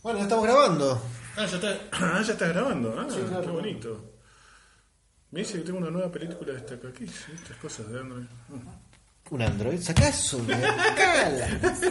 Bueno, ya estamos grabando. Ya está grabando. Sí, claro. Qué bonito. Me dice que tengo una nueva película de esta aquí. Estas cosas de Android. Un Android, saca eso, cala.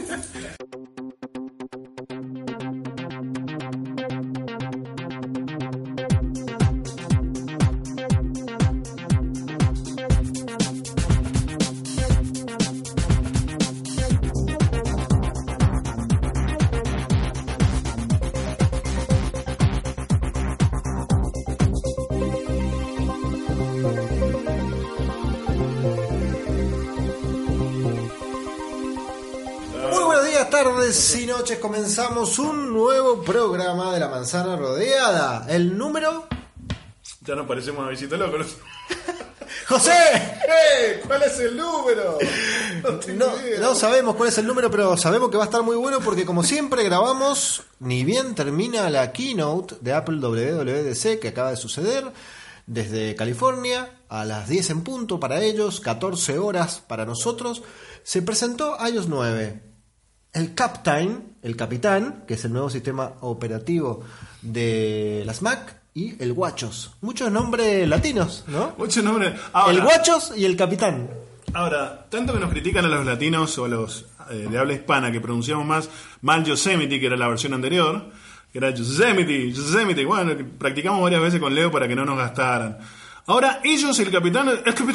Tardes y noches, comenzamos un nuevo programa de La Manzana Rodeada. El número... Ya nos parecemos a Visita Locos. ¡José! ¿Cuál es el número? No sabemos cuál es el número, pero sabemos que va a estar muy bueno porque como siempre grabamos, ni bien termina la keynote de Apple WWDC que acaba de suceder desde California a las 10 en punto para ellos, 14 horas para nosotros, se presentó iOS 9. El Capitán, que es el nuevo sistema operativo de las Mac, y el WatchOS. Muchos nombres latinos, ¿no? Muchos nombres. Ahora, el WatchOS y el Capitán. Ahora, tanto que nos critican a los latinos o a los de habla hispana que pronunciamos mal Yosemite, que era la versión anterior, que era Yosemite. Bueno, que practicamos varias veces con Leo para que no nos gastaran. Ahora ellos, el capitán.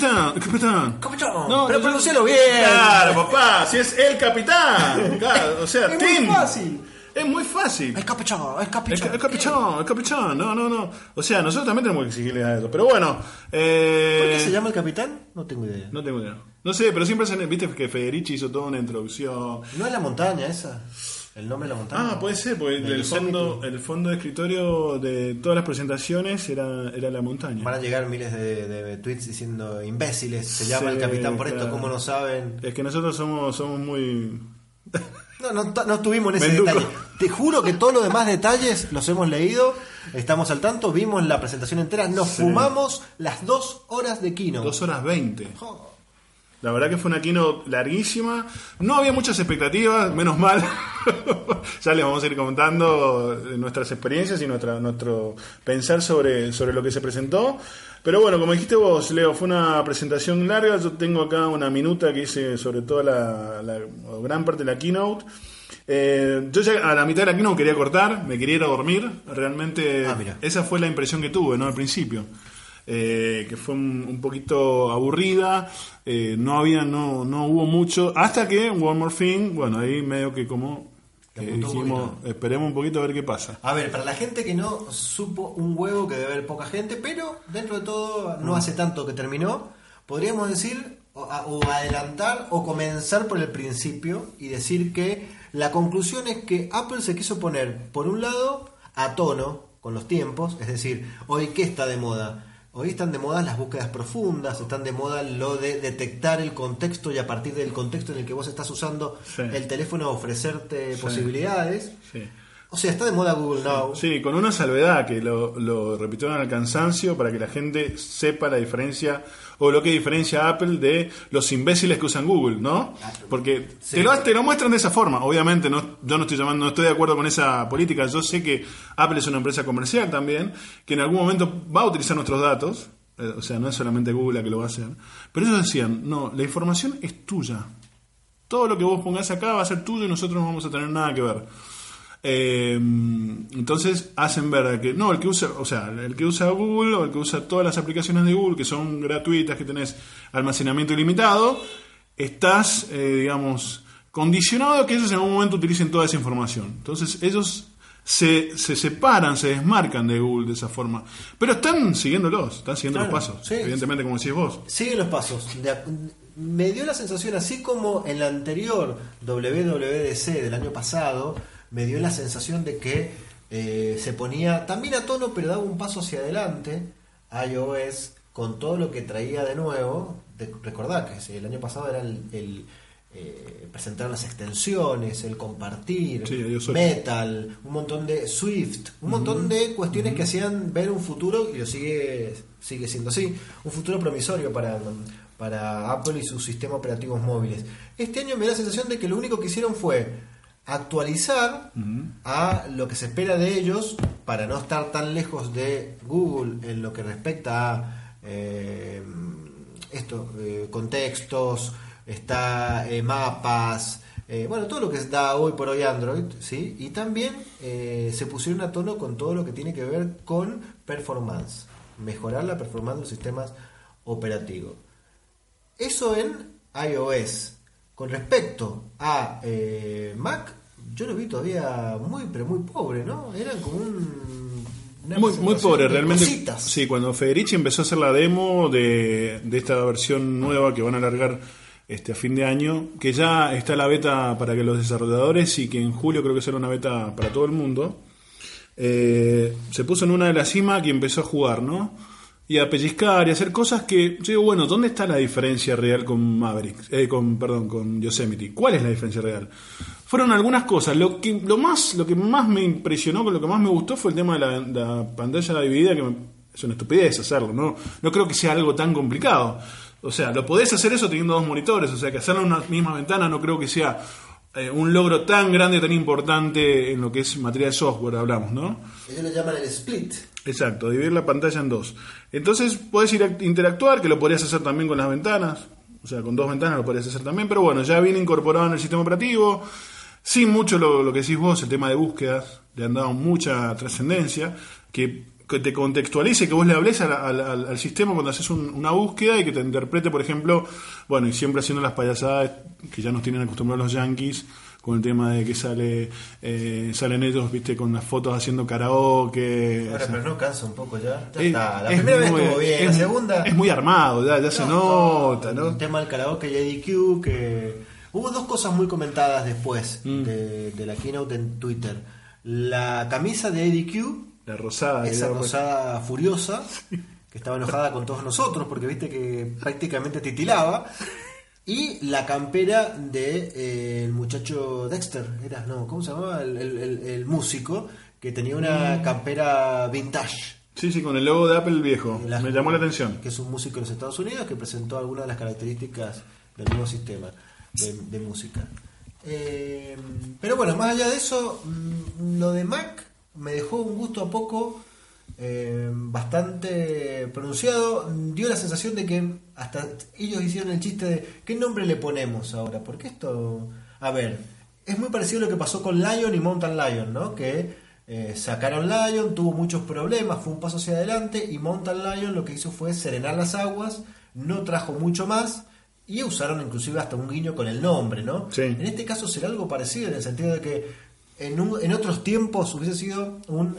No, pero pronuncialo bien. Claro, papá, si es el capitán. Claro, o sea, es Tim. muy fácil. Es muy fácil. El capitán. El capitán. No. O sea, nosotros también tenemos que exigirle a eso. Pero bueno. ¿Por qué se llama el capitán? No tengo idea. No sé, pero siempre viste que Federici hizo toda una introducción. ¿No es la montaña esa? ¿El nombre de la montaña? Puede ser, porque el fondo de escritorio de todas las presentaciones era la montaña. Van a llegar miles de tweets diciendo imbéciles, se llama el capitán por esto, ¿cómo no saben? Es que nosotros somos muy... No estuvimos en ese detalle. Te juro que todos los demás detalles los hemos leído, estamos al tanto, vimos la presentación entera, nos fumamos las 2 horas de keynote. 2 horas 20. La verdad que fue una keynote larguísima. No había muchas expectativas, menos mal. Ya les vamos a ir contando nuestras experiencias y nuestro pensar sobre lo que se presentó. Pero bueno, como dijiste vos, Leo, fue una presentación larga. Yo tengo acá una minuta que hice sobre toda la gran parte de la keynote. Yo ya a la mitad de la keynote quería cortar, me quería ir a dormir. Realmente esa fue la impresión que tuve, ¿no? Al principio. Que fue un poquito aburrida, no hubo mucho, hasta que One More Thing, bueno, ahí medio que como dijimos, esperemos un poquito a ver qué pasa. A ver, para la gente que no supo un huevo, que debe haber poca gente, pero dentro de todo no hace tanto que terminó, podríamos decir, o adelantar o comenzar por el principio y decir que la conclusión es que Apple se quiso poner, por un lado, a tono con los tiempos, es decir, hoy ¿qué está de moda? Hoy están de moda las búsquedas profundas, están de moda lo de detectar el contexto y a partir del contexto en el que vos estás usando el teléfono ofrecerte posibilidades. Sí. O sea, está de moda Google Now. Sí, con una salvedad que lo repitieron al cansancio para que la gente sepa la diferencia o lo que diferencia a Apple de los imbéciles que usan Google, ¿no? Porque te lo muestran de esa forma. Obviamente yo no estoy de acuerdo con esa política. Yo sé que Apple es una empresa comercial también, que en algún momento va a utilizar nuestros datos. O sea, no es solamente Google la que lo va a hacer. Pero ellos decían, no, la información es tuya. Todo lo que vos pongas acá va a ser tuyo y nosotros no vamos a tener nada que ver. Entonces hacen ver que no, el que usa Google o el que usa todas las aplicaciones de Google que son gratuitas, que tenés almacenamiento ilimitado, estás digamos condicionado a que ellos en algún momento utilicen toda esa información. Entonces ellos se separan, se desmarcan de Google de esa forma, pero están siguiendo los pasos, evidentemente, como decís vos. Siguen los pasos. Me dio la sensación, así como en la anterior WWDC del año pasado, me dio la sensación de que se ponía también a tono, pero daba un paso hacia adelante iOS con todo lo que traía de nuevo. Recordad que el año pasado era el presentar las extensiones, el compartir, Metal, un montón de Swift, un montón de cuestiones que hacían ver un futuro, y lo sigue siendo así, un futuro promisorio para Apple y sus sistemas operativos móviles. Este año me da la sensación de que lo único que hicieron fue actualizar a lo que se espera de ellos para no estar tan lejos de Google en lo que respecta a contextos, mapas, bueno, todo lo que da hoy por hoy Android, ¿sí? Y también se pusieron a tono con todo lo que tiene que ver con performance, mejorar la performance de los sistemas operativos. Eso en iOS. Con respecto a Mac, yo lo vi todavía muy, pero muy pobre, ¿no? Eran como muy pobre, realmente. Cositas. Sí, cuando Federici empezó a hacer la demo de esta versión nueva que van a alargar a fin de año, que ya está la beta para que los desarrolladores y que en julio creo que será una beta para todo el mundo, se puso en una de las cimas y empezó a jugar, ¿no? Y a pellizcar y a hacer cosas que yo digo, bueno, ¿dónde está la diferencia real con Mavericks? Con Yosemite. ¿Cuál es la diferencia real? Fueron algunas cosas. Lo que más me impresionó, lo que más me gustó fue el tema de la pantalla dividida, que es una estupidez hacerlo, ¿no? No creo que sea algo tan complicado. O sea, lo podés hacer eso teniendo dos monitores, o sea, que hacerlo en una misma ventana no creo que sea un logro tan grande, tan importante en lo que es materia de software, hablamos, ¿no? Ellos lo llaman el split. Exacto, dividir la pantalla en dos. Entonces podés interactuar, que lo podrías hacer también con las ventanas, o sea, con dos ventanas lo podrías hacer también, pero bueno, ya viene incorporado en el sistema operativo, sin mucho lo que decís vos, el tema de búsquedas, le han dado mucha trascendencia, que te contextualice, que vos le hables al sistema cuando haces una búsqueda y que te interprete, por ejemplo, bueno, y siempre haciendo las payasadas que ya nos tienen acostumbrados los yankees, con el tema de que salen ellos, viste, con las fotos haciendo karaoke. Ahora, pero no cansa un poco ya. Está. La primera vez estuvo bien, la segunda. Es muy armado, ya se nota, ¿no? El tema del karaoke y ADQ, que hubo dos cosas muy comentadas después de la keynote en Twitter. La camisa de ADQ, la rosada, esa rosada furiosa, que estaba enojada con todos nosotros, porque viste que prácticamente titilaba. Y la campera de el muchacho Dexter, ¿cómo se llamaba? El músico, que tenía una campera vintage. Sí, con el logo de Apple viejo. Me llamó la atención. Que es un músico de los Estados Unidos que presentó algunas de las características del nuevo sistema de música. Pero bueno, más allá de eso, lo de Mac me dejó un gusto a poco bastante pronunciado. Dio la sensación de que hasta ellos hicieron el chiste de ¿qué nombre le ponemos ahora? Porque esto, a ver, es muy parecido a lo que pasó con Lion y Mountain Lion, ¿no? Que sacaron Lion, tuvo muchos problemas, fue un paso hacia adelante, y Mountain Lion lo que hizo fue serenar las aguas, no trajo mucho más, y usaron inclusive hasta un guiño con el nombre, ¿no? Sí. En este caso será algo parecido, en el sentido de que en otros tiempos hubiese sido un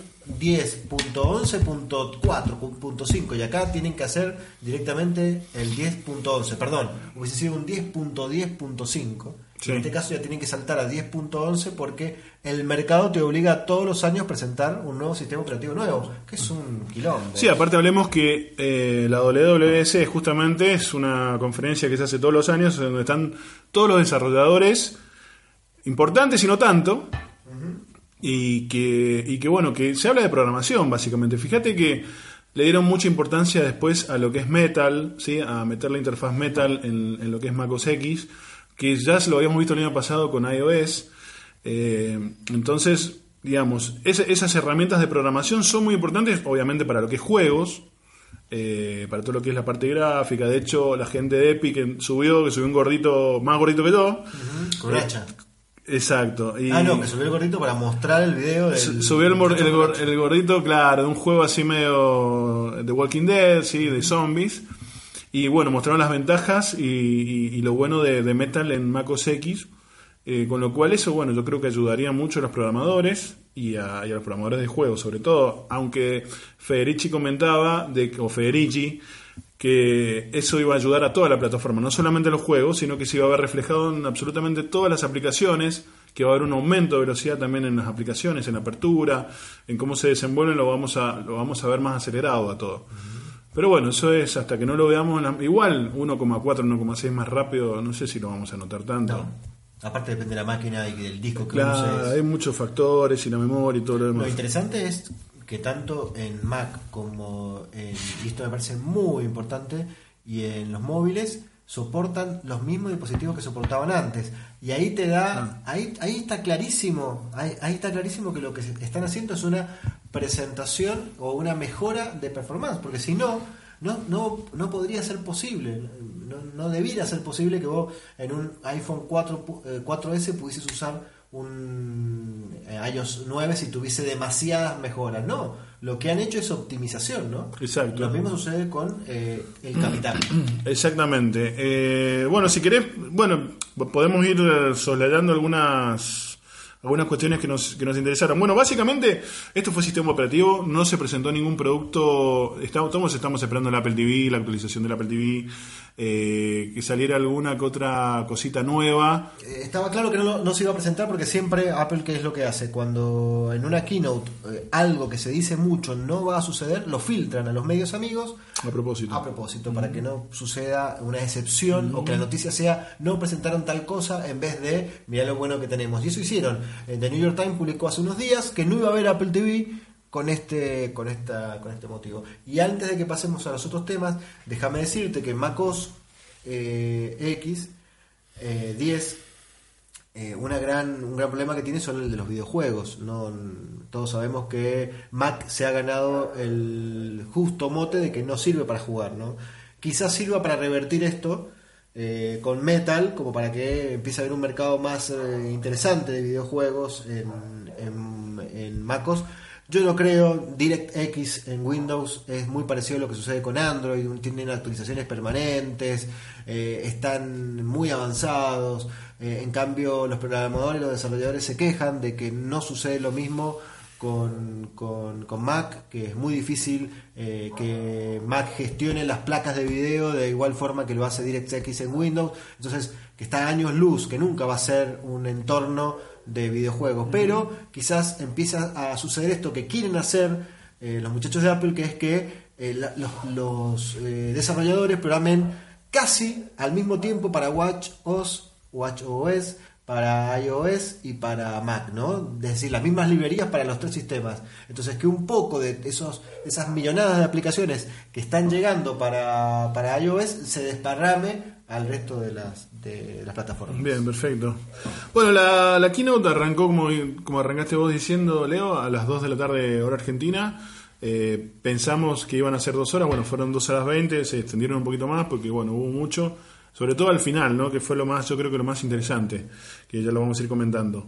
10.11.4.5 y acá tienen que hacer directamente el 10.11, perdón, hubiese sido un 10.10.5. Sí. En este caso ya tienen que saltar a 10.11 porque el mercado te obliga todos los años a presentar un nuevo sistema operativo nuevo, que es un quilombo. Sí, aparte hablemos que la WWDC justamente es una conferencia que se hace todos los años donde están todos los desarrolladores importantes y no tanto. Y que bueno, que se habla de programación básicamente. Fíjate que le dieron mucha importancia después a lo que es Metal, ¿sí? A meter la interfaz Metal en lo que es macOS X, que ya se lo habíamos visto el año pasado con iOS. Entonces, digamos, esas herramientas de programación son muy importantes, obviamente para lo que es juegos, para todo lo que es la parte gráfica. De hecho, la gente de Epic subió un gordito, más gordito que yo, con hacha. Exacto. Que subió el gordito para mostrar el video del... Subió el gordito, claro, de un juego así medio de Walking Dead, sí, de zombies. Y bueno, mostraron las ventajas y lo bueno de Metal en macOS X. Con lo cual eso, bueno, yo creo que ayudaría mucho a los programadores y a los programadores de juegos, sobre todo. Aunque Federici comentaba, que eso iba a ayudar a toda la plataforma, no solamente a los juegos, sino que se iba a ver reflejado en absolutamente todas las aplicaciones, que va a haber un aumento de velocidad también en las aplicaciones, en la apertura, en cómo se desenvuelven, lo vamos a ver más acelerado a todo. Pero bueno, eso es hasta que no lo veamos, igual 1,4, 1,6 más rápido, no sé si lo vamos a notar tanto. No. Aparte depende de la máquina y del disco que claro, uses. Hay muchos factores y la memoria y todo lo demás. Lo interesante es que tanto en Mac como y esto me parece muy importante, y en los móviles soportan los mismos dispositivos que soportaban antes. Y ahí te da, ahí está clarísimo, ahí está clarísimo que lo que están haciendo es una presentación o una mejora de performance, porque si no podría ser posible, no debiera ser posible que vos en un iPhone 4S pudieses usar un iOS 9 si tuviese demasiadas mejoras. No, lo que han hecho es optimización, ¿no? Exacto. Lo mismo sucede con el Capital. Exactamente. Bueno, si querés, podemos ir soslayando algunas cuestiones que nos interesaron. Bueno, básicamente esto fue sistema operativo, no se presentó ningún producto, todos estamos esperando el Apple TV, la actualización del Apple TV, que saliera alguna que otra cosita nueva. Estaba claro que no se iba a presentar porque siempre Apple, ¿qué es lo que hace? Cuando en una keynote algo que se dice mucho no va a suceder, lo filtran a los medios amigos a propósito, para que no suceda una excepción o que la noticia sea no presentaron tal cosa en vez de mirá lo bueno que tenemos. Y eso hicieron. The New York Times publicó hace unos días que no iba a haber Apple TV con este motivo. Y antes de que pasemos a los otros temas, déjame decirte que macOS X 10 un gran problema que tiene son el de los videojuegos. Todos sabemos que Mac se ha ganado el justo mote de que no sirve para jugar, ¿no? Quizás sirva para revertir esto con Metal, como para que empiece a haber un mercado más interesante de videojuegos en MacOS. Yo lo creo. DirectX en Windows es muy parecido a lo que sucede con Android, tienen actualizaciones permanentes, están muy avanzados. En cambio, los programadores y los desarrolladores se quejan de que no sucede lo mismo con Mac, que es muy difícil que Mac gestione las placas de video de igual forma que lo hace DirectX en Windows. Entonces, que está a años luz, que nunca va a ser un entorno de videojuegos, pero quizás empieza a suceder esto que quieren hacer los muchachos de Apple, que es que los desarrolladores programen casi al mismo tiempo para WatchOS, para iOS y para Mac, ¿no? Es decir, las mismas librerías para los tres sistemas. Entonces, que un poco de esas millonadas de aplicaciones que están llegando para iOS se desparrame al resto de las plataformas. Bien, perfecto. Bueno, la keynote arrancó, como arrancaste vos diciendo, Leo, a las 2 de la tarde hora argentina. Pensamos que iban a ser 2 horas, bueno, fueron 2 horas 20, se extendieron un poquito más porque, bueno, hubo mucho, sobre todo al final, ¿no? Que fue yo creo que lo más interesante, que ya lo vamos a ir comentando.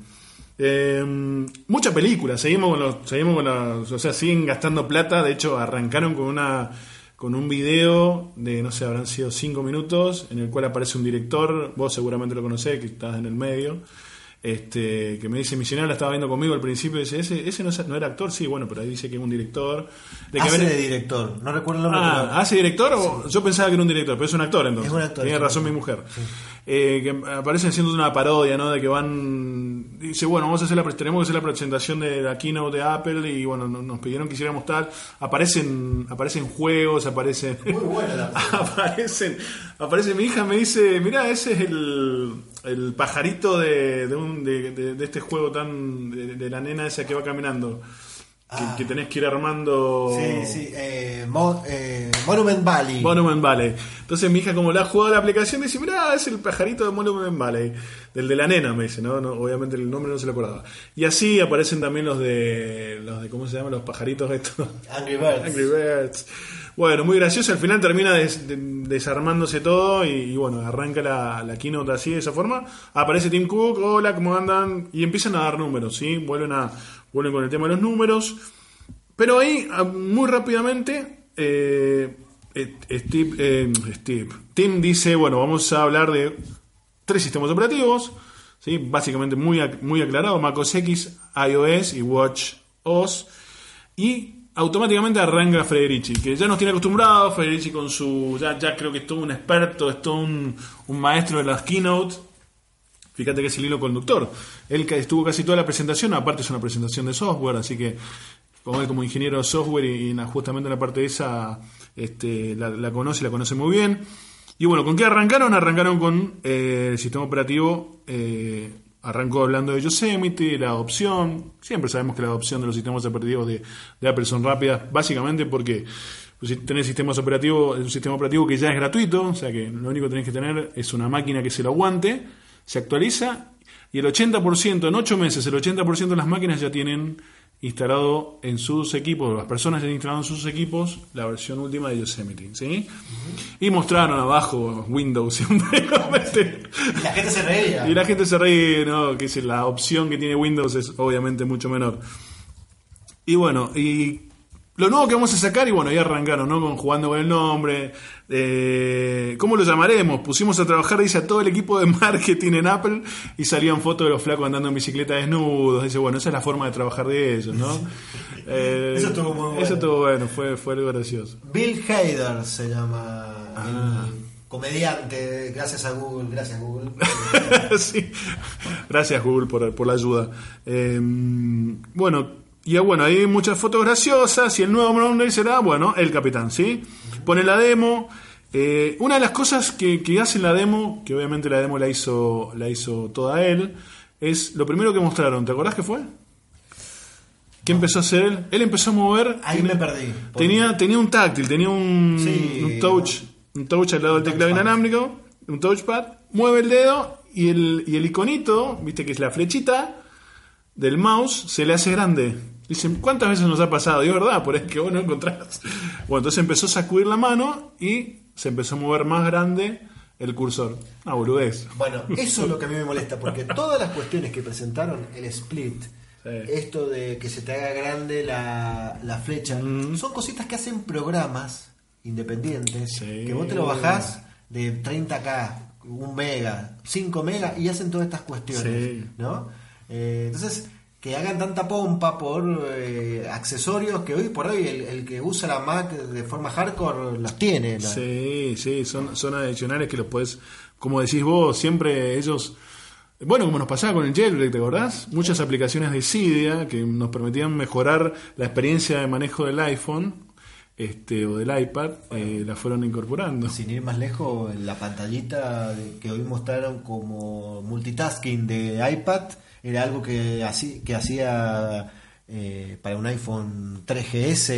Mucha película, seguimos o sea, siguen gastando plata. De hecho, arrancaron con un video de, no sé, habrán sido 5 minutos, en el cual aparece un director, vos seguramente lo conocés, que estás en el medio, que me dice, mi señora la estaba viendo conmigo al principio, y dice, ese no era actor. Sí, bueno, pero ahí dice que es un director. De director, no recuerdo el nombre. ¿Hace director? Sí. Yo pensaba que era un director, pero es un actor entonces. Es un actor. Tiene razón mi mujer. Sí. Que aparece haciendo una parodia, ¿no? De que dice, bueno, tenemos que hacer la presentación de la keynote de Apple, y bueno, nos pidieron que hiciéramos tal. Aparecen juegos, aparecen. Muy buena la aparece mi hija, me dice, mirá, ese es el pajarito de este juego de la nena esa que va caminando. Que tenés que ir armando. Sí. Monument Valley. Monument Valley. Entonces mi hija, como la ha jugado la aplicación, dice, mirá, es el pajarito de Monument Valley. Del de la nena, me dice, ¿no? Obviamente el nombre no se lo acordaba. Y así aparecen también los de ¿cómo se llaman? Los pajaritos estos. Angry Birds. Bueno, muy gracioso. Al final termina desarmándose todo y bueno, arranca la keynote así, de esa forma. Aparece Tim Cook, hola, ¿cómo andan? Y empiezan a dar números, ¿sí? Vuelven con el tema de los números. Pero ahí, muy rápidamente, Tim dice, bueno, vamos a hablar de 3 sistemas operativos, ¿sí? Básicamente muy aclarado, macOS X, iOS y WatchOS. Y automáticamente arranca Federici, que ya nos tiene acostumbrados. Federici con ya creo que es todo un experto, es todo un maestro de las keynote. Fíjate que es el hilo conductor. Él estuvo casi toda la presentación, aparte es una presentación de software, así que como ingeniero de software y justamente en la parte de esa la conoce muy bien. Y bueno, ¿con qué arrancaron? Arrancaron con el sistema operativo. Arrancó hablando de Yosemite, la adopción. Siempre sabemos que la adopción de los sistemas operativos de Apple son rápidas, básicamente porque tenés sistemas operativos, un sistema operativo que ya es gratuito, o sea que lo único que tenés que tener es una máquina que se lo aguante, se actualiza y el 80%, en 8 meses, el 80% de las máquinas ya tienen instalado en sus equipos, las personas ya han instalado en sus equipos la versión última de Yosemite, ¿sí? Y mostraron abajo Windows siempre. Y la gente se reía. Y la gente se ríe, ¿no? Que es la opción que tiene Windows es obviamente mucho menor. Y bueno, y lo nuevo que vamos a sacar, y bueno, ya arrancaron, ¿no? Jugando con el nombre. ¿Cómo lo llamaremos? Pusimos a trabajar, dice, a todo el equipo de marketing en Apple y salían fotos de los flacos andando en bicicleta desnudos. Dice, bueno, esa es la forma de trabajar de ellos, ¿no? Eso estuvo muy bueno. Eso estuvo bueno, fue algo gracioso. Bill Hader se llama el comediante. Gracias a Google, gracias Google. Sí. Gracias Google por la ayuda. Bueno, y bueno, hay muchas fotos graciosas y el nuevo nombre será, bueno, el capitán, ¿sí? Pone la demo. Una de las cosas que hace la demo, que obviamente la demo la hizo toda él, es lo primero que mostraron. ¿Te acordás qué fue? ¿Qué empezó a hacer él? Él empezó a mover. Ahí me perdí. Tenía un táctil, tenía un touch al lado del teclado inalámbrico, un touchpad. Mueve el dedo y el iconito, viste que es la flechita del mouse, se le hace grande. Dicen, ¿cuántas veces nos ha pasado? Y es verdad, por eso que vos no encontrás. Bueno, entonces empezó a sacudir la mano y se empezó a mover más grande el cursor. Ah, boludez. Bueno, eso es lo que a mí me molesta, porque todas las cuestiones que presentaron, el split, esto de que se te haga grande la flecha, son cositas que hacen programas independientes, que vos te lo bajás de 30K, 1 mega, 5 mega y hacen todas estas cuestiones, ¿no? Entonces, que hagan tanta pompa por accesorios que hoy por hoy el que usa la Mac de forma hardcore los tiene. Sí, son adicionales que los podés, como decís vos, siempre ellos... Bueno, como nos pasaba con el jailbreak, ¿te acordás? Muchas aplicaciones de Cydia que nos permitían mejorar la experiencia de manejo del iPhone o del iPad, la fueron incorporando. Sin ir más lejos, la pantallita que hoy mostraron como multitasking de iPad era algo que hacía para un iPhone 3GS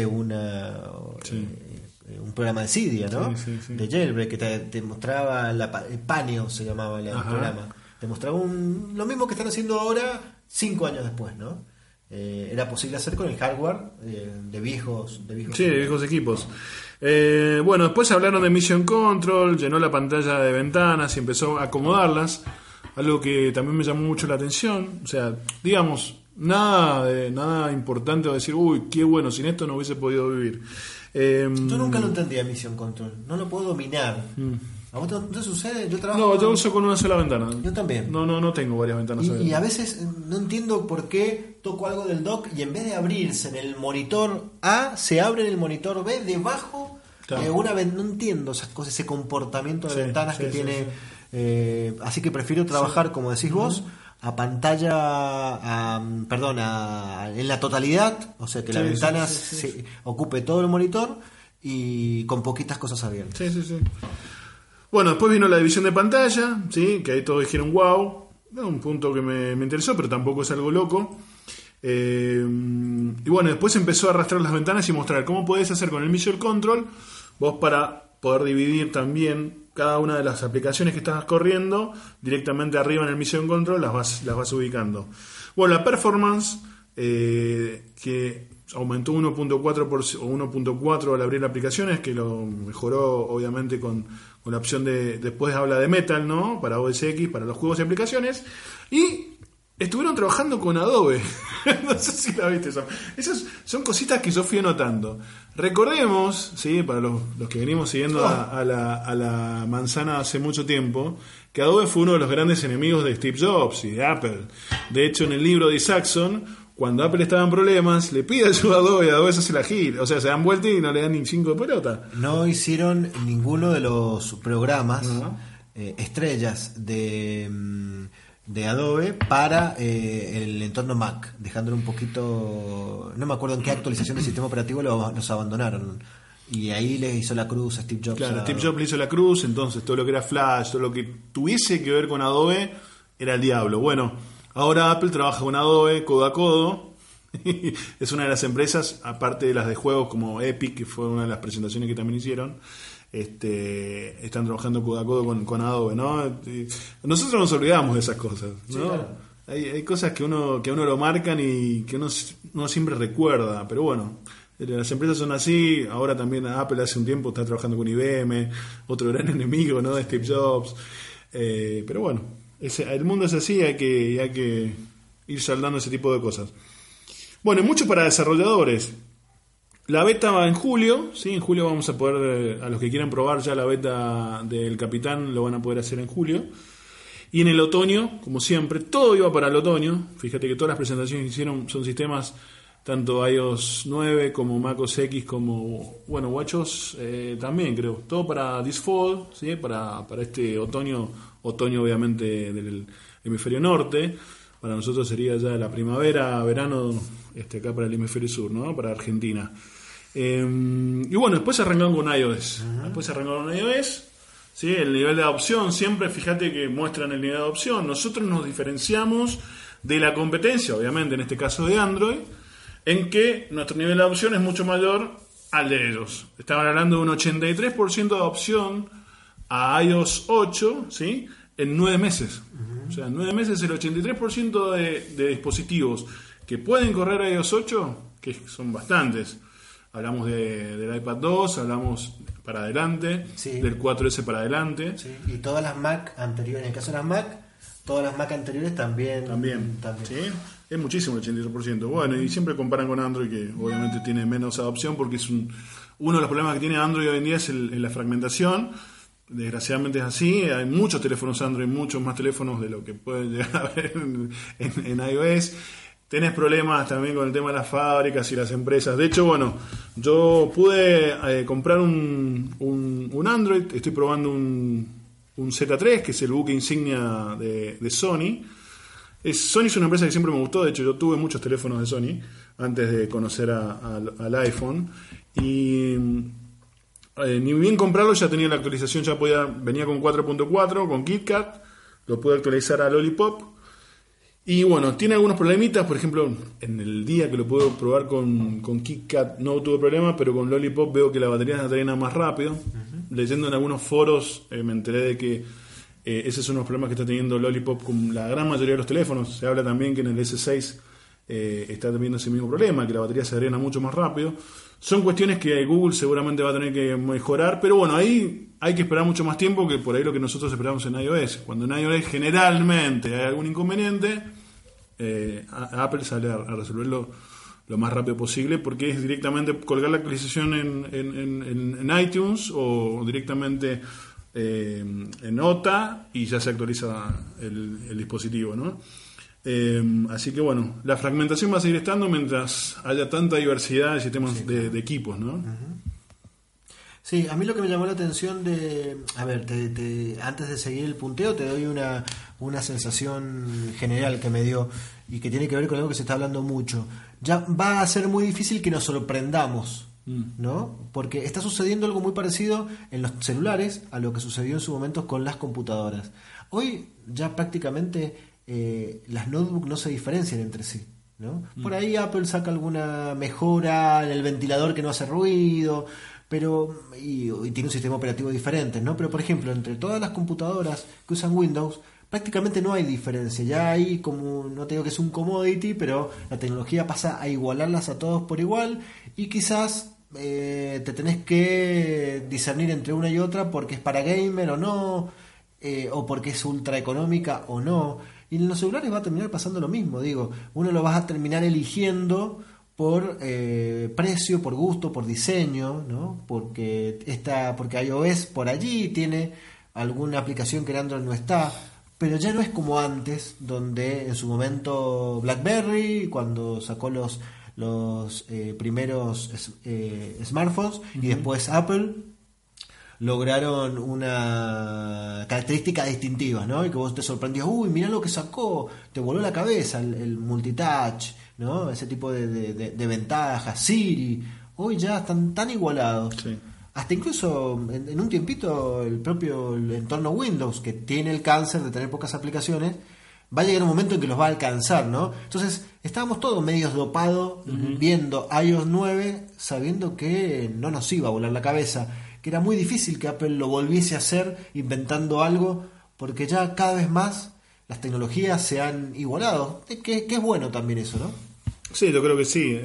un programa de Cydia, ¿no? Sí. De jailbreak, que te mostraba Panio se llamaba el programa. Te mostraba lo mismo que están haciendo ahora 5 años después, ¿no? Era posible hacer con el hardware de viejos equipos. Bueno, después hablaron de Mission Control, llenó la pantalla de ventanas y empezó a acomodarlas, algo que también me llamó mucho la atención. O sea, digamos, nada importante de decir, uy, qué bueno, sin esto no hubiese podido vivir. Yo nunca lo entendía, Mission Control, no lo puedo dominar. ¿A vos te sucede? Yo uso con una sola ventana. Yo también. No tengo varias ventanas. Y a veces no entiendo por qué toco algo del dock y en vez de abrirse en el monitor A, se abre en el monitor B debajo de una ventana. No entiendo esas cosas, ese comportamiento de ventanas que tiene. Así que prefiero trabajar, como decís vos, a pantalla, en la totalidad, o sea que la ventana se ocupe todo el monitor y con poquitas cosas abiertas. Sí. Bueno, después vino la división de pantalla, ¿sí? Que ahí todos dijeron wow, un punto que me interesó, pero tampoco es algo loco. Y bueno, después empezó a arrastrar las ventanas y mostrar cómo podés hacer con el Mission Control, vos para poder dividir también cada una de las aplicaciones que estás corriendo directamente arriba en el Mission Control, las vas ubicando. Bueno, la performance, que aumentó 1.4 al abrir aplicaciones, que lo mejoró obviamente con la opción después habla de Metal, ¿no? Para OS X, para los juegos y aplicaciones. Y estuvieron trabajando con Adobe. No sé si la viste. Esas son cositas que yo fui anotando. Recordemos, ¿sí? Para los que venimos siguiendo a la manzana hace mucho tiempo, que Adobe fue uno de los grandes enemigos de Steve Jobs y de Apple. De hecho, en el libro de Isaacson, cuando Apple estaba en problemas, le pide ayuda a Adobe y Adobe se hace la gira. O sea, se dan vuelta y no le dan ni 5 de pelota. No hicieron ninguno de los programas estrellas de Adobe para el entorno Mac, dejándolo un poquito... No me acuerdo en qué actualización del sistema operativo los abandonaron. Y ahí le hizo la cruz a Steve Jobs. Claro, Steve Jobs le hizo la cruz, entonces todo lo que era Flash, todo lo que tuviese que ver con Adobe era el diablo. Bueno, ahora Apple trabaja con Adobe codo a codo es una de las empresas, aparte de las de juegos como Epic, que fue una de las presentaciones que también hicieron. Están trabajando codo a codo con Adobe, ¿no? Nosotros nos olvidamos de esas cosas, ¿no? Sí, claro. Hay cosas que uno lo marcan y que uno siempre recuerda, pero bueno, las empresas son así. Ahora también Apple hace un tiempo está trabajando con IBM, otro gran enemigo, ¿no?, de Steve Jobs. Pero bueno, el mundo es así, hay que ir saldando ese tipo de cosas. Bueno, mucho para desarrolladores. La beta va en julio, ¿sí? En julio vamos a poder, a los que quieran probar ya la beta del Capitán, lo van a poder hacer en julio. Y en el otoño, como siempre, todo iba para el otoño. Fíjate que todas las presentaciones que hicieron son sistemas, tanto iOS 9 como macOS X, como, bueno, WatchOS también creo. Todo para this fall, ¿sí? Para este otoño obviamente del hemisferio norte. Para nosotros sería ya la primavera, verano, acá para el hemisferio sur, ¿no? Para Argentina. Y bueno, después arrancaron con iOS. ¿Sí? El nivel de adopción, siempre fíjate que muestran el nivel de adopción. Nosotros nos diferenciamos de la competencia, obviamente, en este caso de Android, en que nuestro nivel de adopción es mucho mayor al de ellos. Estaban hablando de un 83% de adopción a iOS 8, ¿sí?, en 9 meses. O sea, en 9 meses el 83% de dispositivos que pueden correr iOS 8, que son bastantes. Hablamos del iPad 2, hablamos para adelante, sí, del 4S para adelante. Sí. Y todas las Mac anteriores, en el caso de las Mac, todas las Mac anteriores también. ¿Sí? Es muchísimo el 83%. Bueno, y siempre comparan con Android, que obviamente tiene menos adopción, porque es uno de los problemas que tiene Android hoy en día es la fragmentación. Desgraciadamente es así. Hay muchos teléfonos Android, muchos más teléfonos de lo que pueden llegar a ver en iOS. Tenés problemas también con el tema de las fábricas y las empresas. De hecho, bueno, yo pude comprar un Android. Estoy probando un Z3, que es el buque insignia de Sony. Sony es una empresa que siempre me gustó. De hecho, yo tuve muchos teléfonos de Sony antes de conocer al iPhone. Y ni bien comprarlo, ya tenía la actualización. Venía con 4.4, con KitKat. Lo pude actualizar a Lollipop. Y bueno, tiene algunos problemitas. Por ejemplo, en el día que lo puedo probar con KitKat no tuve problema, pero con Lollipop veo que la batería se drena más rápido. Uh-huh. Leyendo en algunos foros me enteré de que ese es uno de los problemas que está teniendo Lollipop con la gran mayoría de los teléfonos. Se habla también que en el S6 está teniendo ese mismo problema, que la batería se drena mucho más rápido. Son cuestiones que Google seguramente va a tener que mejorar, pero bueno, ahí hay que esperar mucho más tiempo que por ahí lo que nosotros esperamos en iOS. Cuando en iOS generalmente hay algún inconveniente, Apple sale a resolverlo lo más rápido posible, porque es directamente colgar la actualización en iTunes o directamente en OTA y ya se actualiza el dispositivo, ¿no? Así que bueno, la fragmentación va a seguir estando mientras haya tanta diversidad de sistemas de equipos, ¿no? Uh-huh. Sí, a mí lo que me llamó la atención antes de seguir el punteo, te doy una sensación general que me dio y que tiene que ver con algo que se está hablando mucho. Ya va a ser muy difícil que nos sorprendamos, ¿no? Porque está sucediendo algo muy parecido en los celulares a lo que sucedió en su momento con las computadoras. Hoy ya prácticamente las notebooks no se diferencian entre sí, ¿no? Por ahí Apple saca alguna mejora en el ventilador que no hace ruido, pero y tiene un sistema operativo diferente, ¿no? Pero por ejemplo, entre todas las computadoras que usan Windows, prácticamente no hay diferencia. Ya hay como, no te digo que es un commodity, pero la tecnología pasa a igualarlas a todos por igual, y quizás te tenés que discernir entre una y otra porque es para gamer o no, o porque es ultra económica o no. Y en los celulares va a terminar pasando lo mismo, digo, uno lo vas a terminar eligiendo por precio, por gusto, por diseño, ¿no? Porque iOS por allí tiene alguna aplicación que en Android no está, pero ya no es como antes, donde en su momento BlackBerry, cuando sacó los primeros smartphones, uh-huh, y después Apple lograron una característica distintiva, ¿no? Y que vos te sorprendió, uy, mirá lo que sacó, te voló la cabeza el multitouch, ¿no? Ese tipo de ventajas. Siri, hoy ya están tan igualados. Sí. Hasta incluso en un tiempito el entorno Windows, que tiene el cáncer de tener pocas aplicaciones, va a llegar un momento en que los va a alcanzar, ¿no? Entonces, estábamos todos medios dopados viendo iOS 9, sabiendo que no nos iba a volar la cabeza, que era muy difícil que Apple lo volviese a hacer inventando algo, porque ya cada vez más las tecnologías se han igualado, que es bueno también eso, ¿no? Sí, yo creo que sí.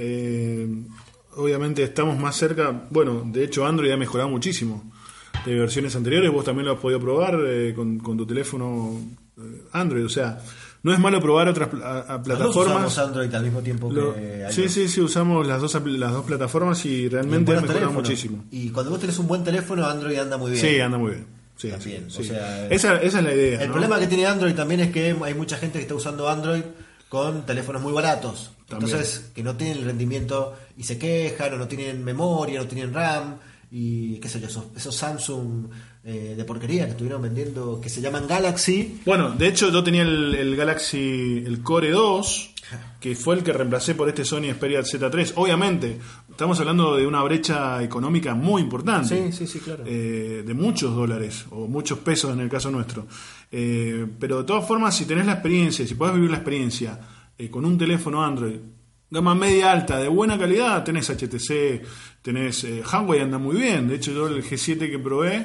Obviamente estamos más cerca. Bueno, de hecho Android ha mejorado muchísimo de versiones anteriores. Vos también lo has podido probar con tu teléfono Android. O sea, no es malo probar otras plataformas. Usamos Android al mismo tiempo que iOS. Sí, usamos las dos plataformas y realmente ha mejorado muchísimo. Y cuando vos tenés un buen teléfono, Android anda muy bien. Sí, anda muy bien. Sí, también, sí. O sea, esa es la idea. El problema que tiene Android también es que hay mucha gente que está usando Android con teléfonos muy baratos. También. Entonces, que no tienen el rendimiento y se quejan, o no tienen memoria, no tienen RAM, y qué sé yo, esos Samsung de porquería que estuvieron vendiendo, que se llaman Galaxy. Bueno, de hecho yo tenía el Galaxy, el Core 2, que fue el que reemplacé por este Sony Xperia Z3. Obviamente, estamos hablando de una brecha económica muy importante. Sí, claro. De muchos dólares, o muchos pesos en el caso nuestro. Pero de todas formas, si tenés la experiencia, si podés vivir la experiencia con un teléfono Android, gama media alta, de buena calidad, tenés HTC, tenés Huawei, anda muy bien. De hecho, yo el G7 que probé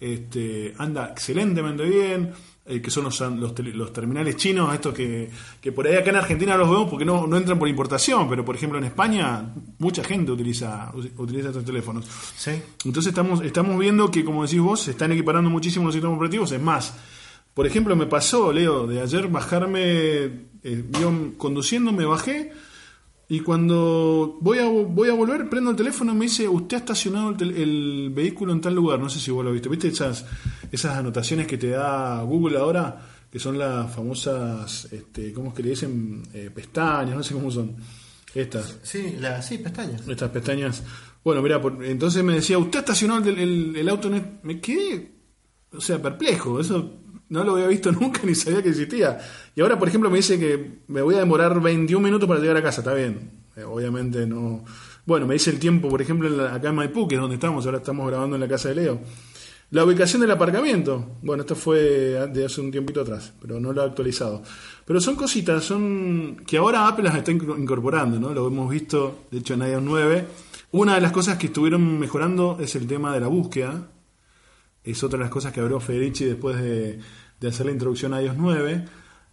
anda excelentemente bien. Que son los terminales chinos, estos que por ahí acá en Argentina los vemos porque no entran por importación, pero por ejemplo en España mucha gente utiliza estos teléfonos. Sí. Entonces estamos viendo que, como decís vos, se están equiparando muchísimo los sistemas operativos. Es más, por ejemplo, me pasó, Leo, de ayer bajarme, yo conduciendo me bajé, y cuando voy a volver, prendo el teléfono y me dice: usted ha estacionado el vehículo en tal lugar. No sé si vos lo viste. ¿Viste esas anotaciones que te da Google ahora? Que son las famosas, ¿cómo es que le dicen? Pestañas, no sé cómo son. Estas. Sí, pestañas. Estas pestañas. Bueno, mirá, entonces me decía: usted ha estacionado el auto me quedé, o sea, perplejo. Eso no lo había visto nunca ni sabía que existía. Y ahora, por ejemplo, me dice que me voy a demorar 21 minutos para llegar a casa. Está bien. Obviamente no. Bueno, me dice el tiempo, por ejemplo, acá en Maipú, que es donde estamos. Ahora estamos grabando en la casa de Leo. La ubicación del aparcamiento. Bueno, esto fue de hace un tiempito atrás, pero no lo he actualizado. Pero son cositas, que ahora Apple las está incorporando, ¿no? Lo hemos visto, de hecho, en iOS 9. Una de las cosas que estuvieron mejorando es el tema de la búsqueda. Es otra de las cosas que abrió Federici después de hacer la introducción a iOS 9.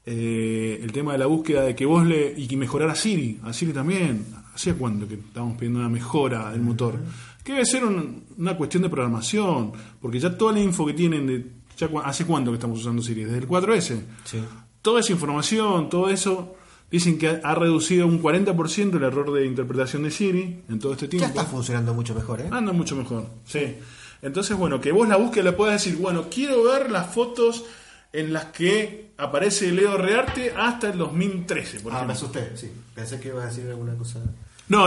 El tema de la búsqueda, de que y que mejorara a Siri también. ¿Hacía cuánto que estábamos pidiendo una mejora del motor? Que debe ser una cuestión de programación, porque ya toda la info que tienen, ¿hace cuánto que estamos usando Siri? Desde el 4S. Sí. Toda esa información, todo eso, dicen que ha reducido un 40% el error de interpretación de Siri en todo este tiempo. Ya está funcionando mucho mejor, ¿eh? Anda mucho mejor, sí. Entonces, bueno, que vos la búsqueda le puedas decir: bueno, quiero ver las fotos en las que aparece Leo Rearte hasta el 2013, por ejemplo. Me asusté, sí. Pensé que ibas a decir alguna cosa. No.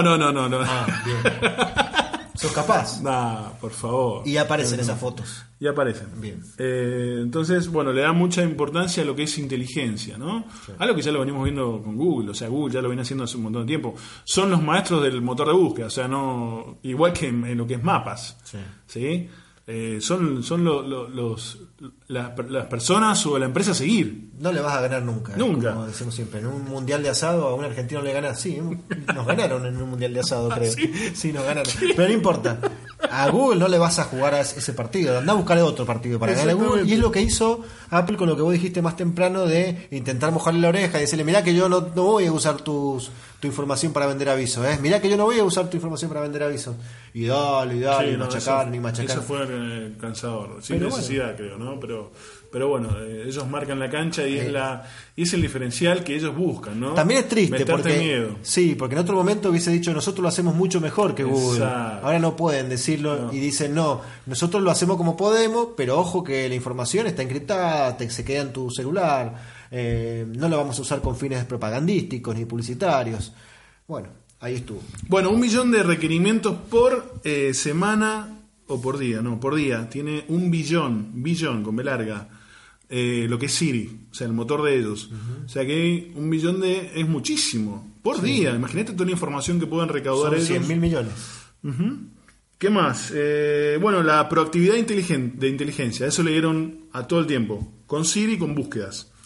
Bien. ¿Sos capaz? Nah, por favor. Y aparecen esas fotos. Y aparecen. Bien. Entonces, bueno, le da mucha importancia a lo que es inteligencia, ¿no? Sí. Algo que ya lo venimos viendo con Google. O sea, Google ya lo viene haciendo hace un montón de tiempo. Son los maestros del motor de búsqueda. O sea, no, igual que en lo que es mapas. Sí. ¿Sí? Son las personas o la empresa a seguir. No le vas a ganar nunca. Nunca. Como decimos siempre. En un mundial de asado a un argentino le ganas. Sí, nos ganaron en un mundial de asado, creo. Sí, nos ganaron. Pero no importa. A Google no le vas a jugar a ese partido. Andá a buscar otro partido para ganar a Google. Y es lo que hizo Apple con lo que vos dijiste más temprano, de intentar mojarle la oreja y decirle: mirá que yo no voy a usar tu información para vender avisos. Mirá que yo no voy a usar tu información para vender avisos. Y dale, sí, machacar. Eso fue cansador. Sin necesidad, creo, ¿no? Pero bueno, ellos marcan la cancha y es el diferencial que ellos buscan, ¿no? También es triste porque miedo. Sí, porque en otro momento hubiese dicho: nosotros lo hacemos mucho mejor que Google. Exacto. Ahora no pueden decirlo. Y dicen: no, nosotros lo hacemos como podemos, pero ojo que la información está encriptada, se queda en tu celular, no la vamos a usar con fines propagandísticos ni publicitarios. Bueno, ahí estuvo. Bueno, 1 millón de requerimientos por semana o por día. No, por día. Tiene 1 billón con B larga. Lo que es Siri, o sea, el motor de ellos. O sea que hay 1 billón es muchísimo por día. Imagínate toda la información que pueden recaudar ellos. 100.000 millones. ¿Qué más? Bueno, la proactividad de inteligencia. Eso le dieron a todo el tiempo. Con Siri y con búsquedas.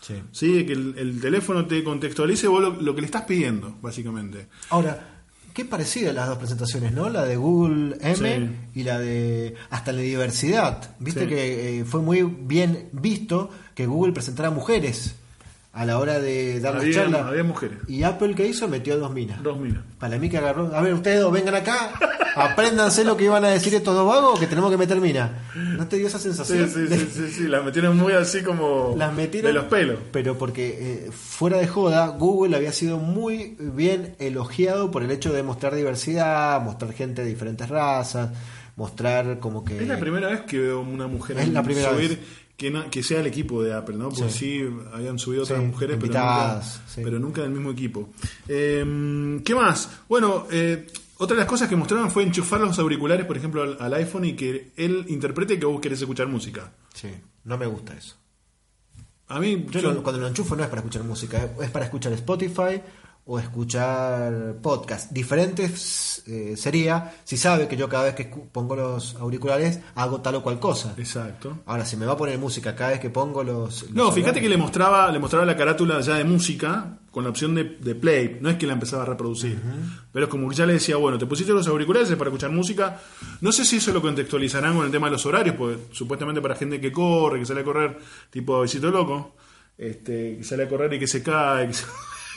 Sí. ¿Sí? Que el teléfono te contextualice vos lo que le estás pidiendo, básicamente. Ahora, qué parecidas las dos presentaciones, ¿no? La de Google M y la de hasta la diversidad. Viste que fue muy bien visto que Google presentara mujeres a la hora de dar las charlas. Había mujeres. Y Apple, ¿qué hizo? Metió 2 minas. 2 minas. Para mí que agarró. A ver, ustedes dos vengan acá, apréndanse lo que iban a decir estos dos vagos, que tenemos que meter minas. ¿No te dio esa sensación? Sí, las metieron muy así como las metieron, de los pelos. Pero porque, fuera de joda, Google había sido muy bien elogiado por el hecho de mostrar diversidad, mostrar gente de diferentes razas, mostrar como que... Es la primera vez que veo una mujer es la primera subir... vez. Que sea el equipo de Apple, ¿no? Porque sí habían subido otras mujeres, invitadas, pero nunca del mismo equipo. ¿Qué más? Bueno, otra de las cosas que mostraron fue enchufar los auriculares, por ejemplo, al iPhone y que él interprete que vos querés escuchar música. Sí, no me gusta eso. A mí... Cuando lo enchufo no es para escuchar música, es para escuchar Spotify o escuchar podcast. Diferentes sería si sabe que yo cada vez que pongo los auriculares hago tal o cual cosa. Exacto. Ahora, si me va a poner música cada vez que pongo los no, fíjate que le mostraba la carátula ya de música con la opción de play. No es que la empezaba a reproducir. Pero es como que ya le decía, bueno, te pusiste los auriculares para escuchar música. No sé si eso lo contextualizarán con el tema de los horarios, porque supuestamente para gente que corre, que sale a correr, tipo Visito Loco, que sale a correr y que se cae, que se...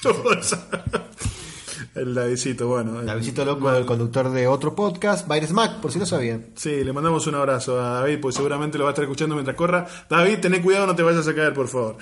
El Davidcito, bueno. Davidcito Loco, el conductor de otro podcast, Baires Mac, por si no sabían. Sí, le mandamos un abrazo a David, pues seguramente lo va a estar escuchando mientras corra. David, tené cuidado, no te vayas a caer, por favor.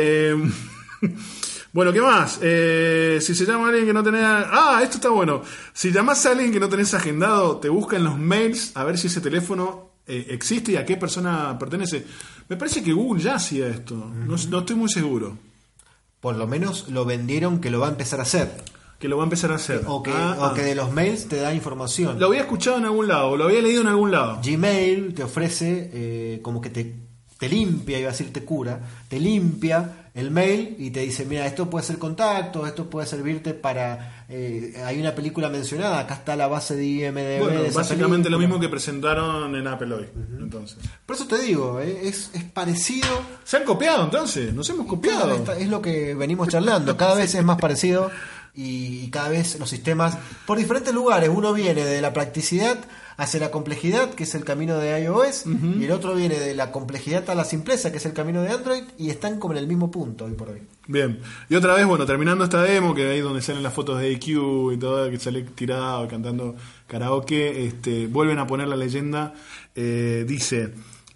Bueno, ¿qué más? Si se llama a alguien que no tenés... esto está bueno. Si llamás a alguien que no tenés agendado, te busca en los mails a ver si ese teléfono existe y a qué persona pertenece. Me parece que Google ya hacía esto. No estoy muy seguro. Por lo menos lo vendieron que lo va a empezar a hacer. Que lo va a empezar a hacer. O que de los mails te da información. Lo había escuchado en algún lado, lo había leído en algún lado. Gmail te ofrece como que te limpia, iba a decir te cura, te limpia el mail y te dice, mira, esto puede ser contacto, esto puede servirte para... hay una película mencionada, acá está la base de IMDb. Bueno, de esa básicamente película. lo mismo que presentaron en Apple hoy. Entonces. Por eso te digo, es parecido. Se han copiado entonces, nos hemos copiado. Es lo que venimos charlando, cada vez es más parecido y cada vez los sistemas, por diferentes lugares, uno viene de la practicidad hacia la complejidad, que es el camino de iOS, y el otro viene de la complejidad a la simpleza, que es el camino de Android, y están como en el mismo punto hoy por hoy. Bien, y otra vez, bueno, terminando esta demo, que ahí donde salen las fotos de IQ y todo, que sale tirado cantando karaoke, vuelven a poner la leyenda, dice,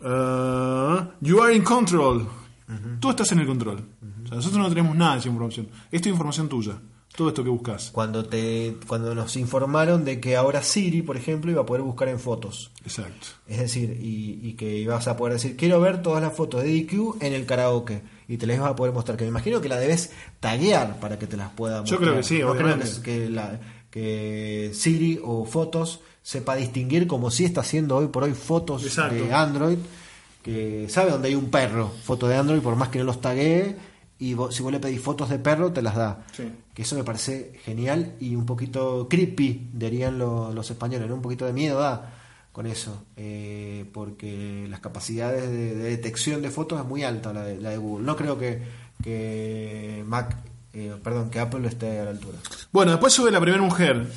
you are in control, tú estás en el control. O sea, nosotros no tenemos nada de esa información, esto es información tuya. Todo esto que buscas. Cuando nos informaron de que ahora Siri, por ejemplo, iba a poder buscar en fotos. Exacto. Es decir, y que ibas a poder decir, quiero ver todas las fotos de DQ en el karaoke. Y te las vas a poder mostrar. Que me imagino que la debes taguear para que te las pueda mostrar. Yo creo que sí, no obviamente. Creo que Siri o fotos sepa distinguir, como si está haciendo hoy por hoy fotos Exacto. de Android, que sabe dónde hay un perro, foto de Android, por más que no los taguee. Y si vos le pedís fotos de perro, te las da. Sí. Que eso me parece genial y un poquito creepy, dirían los españoles, ¿no? Un poquito de miedo da con eso. Porque las capacidades de detección de fotos es muy alta la de Google. No creo que Apple esté a la altura. Bueno, después sube la primera mujer,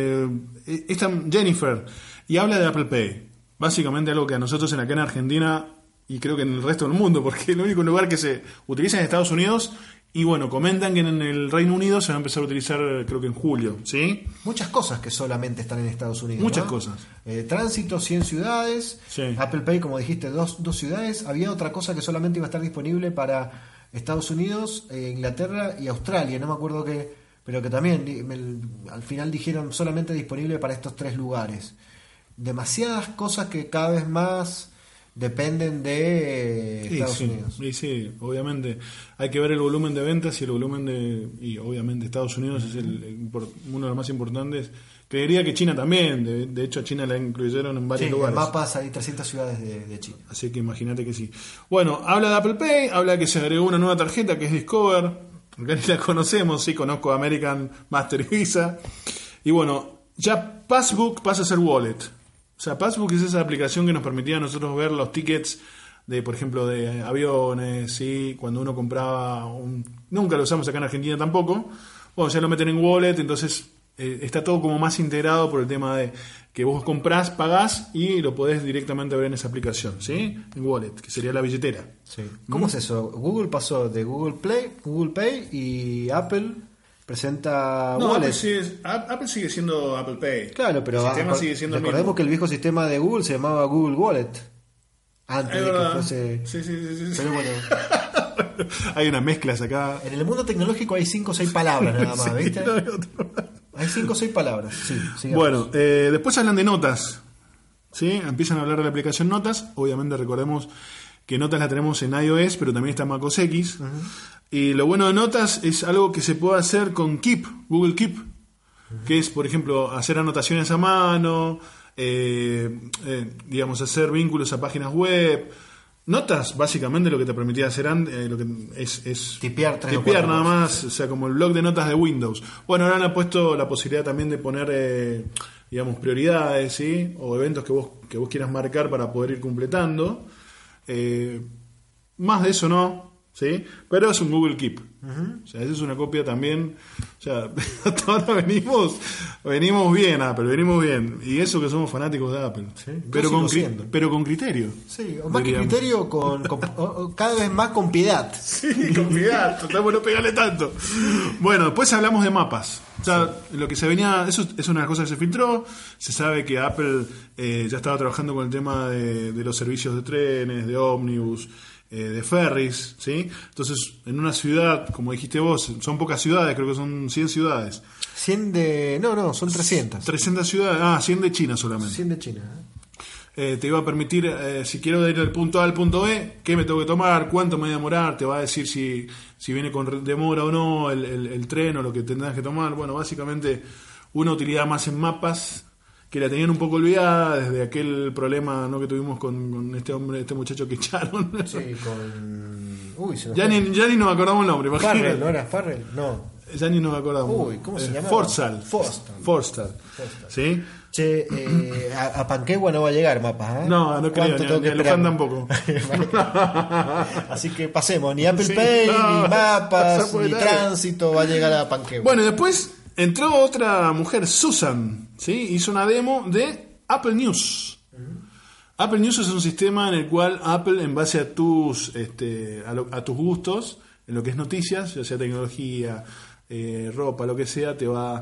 esta Jennifer, y habla de Apple Pay. Básicamente algo que a nosotros acá en Argentina... y creo que en el resto del mundo, porque es el único lugar que se utiliza en Estados Unidos, y bueno, comentan que en el Reino Unido se va a empezar a utilizar creo que en julio, ¿sí? Muchas cosas que solamente están en Estados Unidos. Muchas ¿no? cosas. Tránsito, 100 ciudades, sí. Apple Pay, como dijiste, dos ciudades. Había otra cosa que solamente iba a estar disponible para Estados Unidos, Inglaterra y Australia, no me acuerdo qué, pero que también al final dijeron solamente disponible para estos 3 lugares. Demasiadas cosas que cada vez más... dependen de Estados Unidos. Sí, obviamente. Hay que ver el volumen de ventas y el volumen y obviamente Estados Unidos es uno de los más importantes. Creería que China también. De hecho, a China la incluyeron en varios lugares. En mapas hay 300 ciudades de China. Así que imagínate que sí. Bueno, habla de Apple Pay, habla de que se agregó una nueva tarjeta que es Discover. Porque ni la conocemos, sí, conozco American, Master y Visa. Y bueno, ya Passbook pasa a ser Wallet. O sea, Passbook es esa aplicación que nos permitía a nosotros ver los tickets por ejemplo, de aviones, ¿sí? Cuando uno compraba nunca lo usamos acá en Argentina tampoco, bueno, ya lo meten en wallet, entonces está todo como más integrado por el tema de que vos comprás, pagás y lo podés directamente ver en esa aplicación, ¿sí? En wallet, que sería la billetera. Sí. ¿Cómo es eso? Google pasó de Google Pay y Apple presenta wallet. Apple sigue siendo Apple Pay. Claro, pero el sistema sigue siendo el recordemos mismo. que el viejo sistema de Google se llamaba Google Wallet. Antes Es de verdad. que fuese... Sí. Pero bueno, Hay unas mezclas acá. en el mundo tecnológico hay 5 o 6 palabras nada más, Sí, ¿viste? no hay otro. Hay 5 o 6 palabras. Sí, sigamos. Bueno, después hablan de Notas, ¿sí? Empiezan a hablar de la aplicación Notas. Obviamente recordemos que Notas la tenemos en iOS, pero también está en macOS X. Y lo bueno de Notas es algo que se puede hacer con Keep, Google Keep, que es, por ejemplo, hacer anotaciones a mano, digamos, hacer vínculos a páginas web. Notas, básicamente, lo que te permitía hacer lo que es Tipear 3 o 4 nada cosas. más, o sea, como el blog de notas de Windows. Bueno, ahora han puesto la posibilidad también de poner, digamos, prioridades, ¿sí? O eventos que vos quieras marcar para poder ir completando. Más de eso no, ¿sí? Pero es un Google Keep. O sea, esa es una copia también. O sea, hasta ahora venimos bien, Apple, venimos bien. Y eso que somos fanáticos de Apple. Sí, pero, yo sigo siendo. pero con criterio. Sí, o más que diríamos. criterio, cada vez más con piedad. Sí, con cuidado, tratamos de no pegarle tanto. Bueno, después hablamos de mapas. O sea, lo que se venía, eso es una de las cosas que se filtró. Se sabe que Apple ya estaba trabajando con el tema de los servicios de trenes, de ómnibus, de ferries, ¿sí? Entonces, en una ciudad, como dijiste vos, son pocas ciudades, creo que son 100 ciudades. 100 de... No, son 300. 300 ciudades, 100 de China solamente. 100 de China. Te iba a permitir, si quiero ir del punto A al punto B, qué me tengo que tomar, cuánto me voy a demorar, te va a decir si viene con demora o no el tren o lo que tendrás que tomar. Bueno, básicamente una utilidad más en mapas que la tenían un poco olvidada desde aquel problema, ¿no?, que tuvimos con este muchacho que echaron. Sí, con... Uy, se nos Ya ni nos acordamos el nombre, Farrell, imagínate. ¿no era Farrell? No. Ya ni nos acordamos. Uy, ¿cómo se llama? Forstall. ¿Sí? Che, a Panquegua no va a llegar mapas, ¿eh? No creo, ¿Cuánto tengo que ni a esperar? Luján tampoco. Así que pasemos, ni Apple Sí, Pay, no, ni mapas, se puede ni dar. tránsito va a llegar a Panquegua. Bueno, y después entró otra mujer, Susan, ¿sí? Hizo una demo de Apple News. Apple News es un sistema en el cual Apple, en base a tus a tus gustos, en lo que es noticias, ya sea tecnología, ropa, lo que sea, te va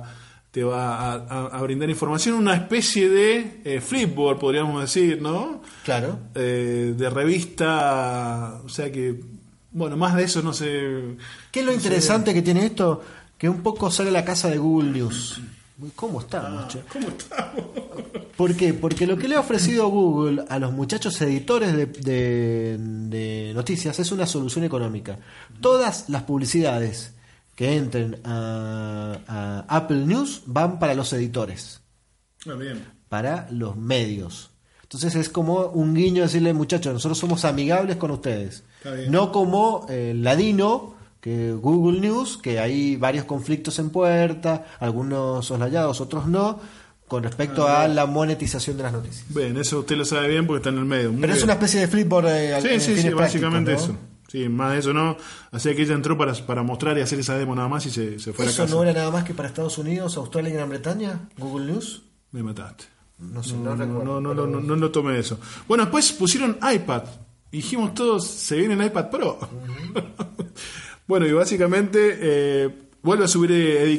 a brindar información, una especie de Flipboard, podríamos decir, ¿no? Claro. De revista, o sea que, bueno, más de eso no sé. ¿Qué es lo interesante que tiene esto? Que un poco sale a la casa de Google News. ¿Cómo estamos, che? ¿Cómo estamos? ¿Por qué? Porque lo que le ha ofrecido Google a los muchachos editores de noticias es una solución económica. Todas las publicidades que entren a Apple News van para los editores, Bien. para los medios. Entonces es como un guiño decirle, muchachos, nosotros somos amigables con ustedes. Está bien. No como Ladino, que Google News, que hay varios conflictos en puerta, algunos soslayados, otros no, con respecto a la monetización de las noticias. Bien, eso usted lo sabe bien porque está en el medio. Muy Pero es bien. una especie de Flipboard. Sí, básicamente ¿no? eso. Sí, más de eso no. Así que ella entró para mostrar y hacer esa demo nada más y se fue a la ¿Eso casa. no era nada más que para Estados Unidos, Australia y Gran Bretaña? ¿Google News? Me mataste. No sé, no recuerdo. No lo tomé eso. Bueno, después pusieron iPad. Y dijimos todos, se viene el iPad Pro. Bueno, y básicamente vuelve a subir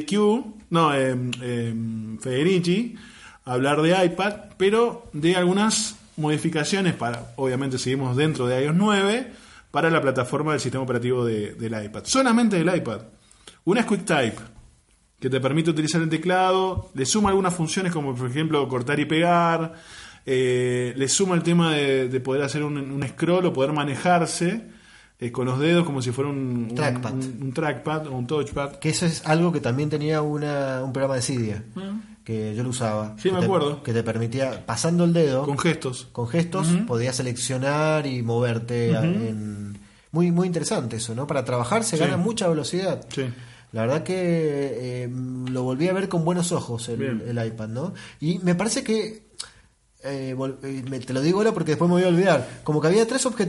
Federici a hablar de iPad, pero de algunas modificaciones obviamente seguimos dentro de iOS 9, para la plataforma del sistema operativo del iPad. Solamente del iPad. Una es QuickType, que te permite utilizar el teclado, le suma algunas funciones como por ejemplo cortar y pegar, le suma el tema de poder hacer un scroll o poder manejarse con los dedos como si fuera un trackpad o un touchpad. Que eso es algo que también tenía un programa de Cydia, que yo lo usaba. Sí, me acuerdo. Que te permitía, pasando el dedo, Con gestos. podías seleccionar y moverte. Muy, muy interesante eso, ¿no? Para trabajar se gana mucha velocidad. Sí. La verdad que lo volví a ver con buenos ojos el iPad, ¿no? Y me parece que te lo digo ahora porque después me voy a olvidar. Como que había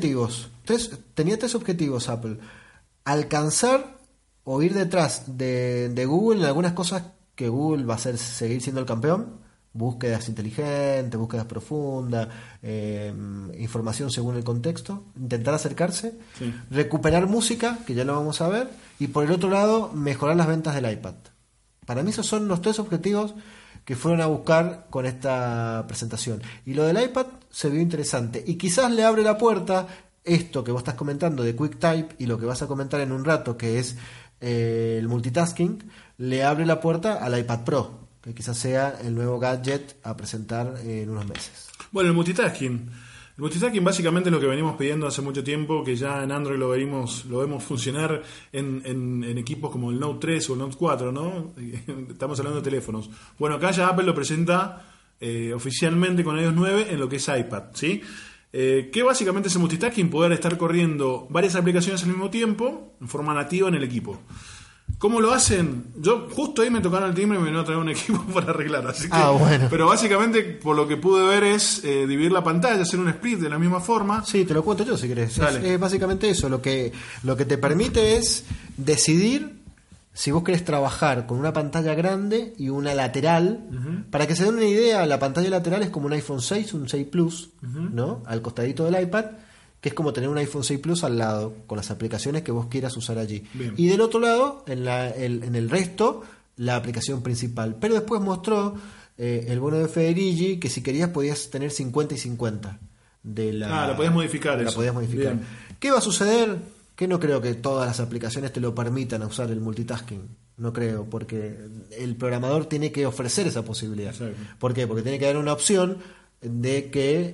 tenía tres objetivos Apple: alcanzar o ir detrás de Google en algunas cosas que Google va a seguir siendo el campeón. Búsquedas inteligentes, búsquedas profundas, información según el contexto, intentar acercarse, sí. Recuperar música, que ya lo vamos a ver, y por el otro lado, mejorar las ventas del iPad. Para mí esos son los tres objetivos que fueron a buscar con esta presentación. Y lo del iPad se vio interesante, y quizás le abre la puerta esto que vos estás comentando de QuickType y lo que vas a comentar en un rato, que es el multitasking, le abre la puerta al iPad Pro, que quizás sea el nuevo gadget a presentar en unos meses. Bueno, el multitasking básicamente es lo que venimos pidiendo hace mucho tiempo, que ya en Android lo vemos funcionar en equipos como el Note 3 o el Note 4, ¿no? Estamos hablando de teléfonos. Bueno, acá ya Apple lo presenta oficialmente con iOS 9 en lo que es iPad, ¿sí? Que básicamente es el multitasking, poder estar corriendo varias aplicaciones al mismo tiempo en forma nativa en el equipo. ¿Cómo lo hacen? Yo justo ahí me tocaron el timbre y me vino a traer un equipo para arreglar, así que, bueno. Pero básicamente por lo que pude ver es dividir la pantalla, hacer un split de la misma forma. Sí, te lo cuento yo si querés. Es básicamente eso, lo que te permite es decidir si vos querés trabajar con una pantalla grande y una lateral. Para que se den una idea, la pantalla lateral es como un iPhone 6, un 6 Plus, ¿no? Al costadito del iPad, que es como tener un iPhone 6 Plus al lado, con las aplicaciones que vos quieras usar allí. Bien. Y del otro lado, en el resto, la aplicación principal. Pero después mostró el bono de Federici que si querías podías tener 50 y 50. La podías modificar. La podías modificar. Bien. ¿Qué va a suceder? Que no creo que todas las aplicaciones te lo permitan a usar el multitasking. No creo, porque el programador tiene que ofrecer esa posibilidad. Exacto. ¿Por qué? Porque tiene que dar una opción de que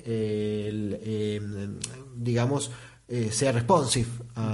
digamos sea responsive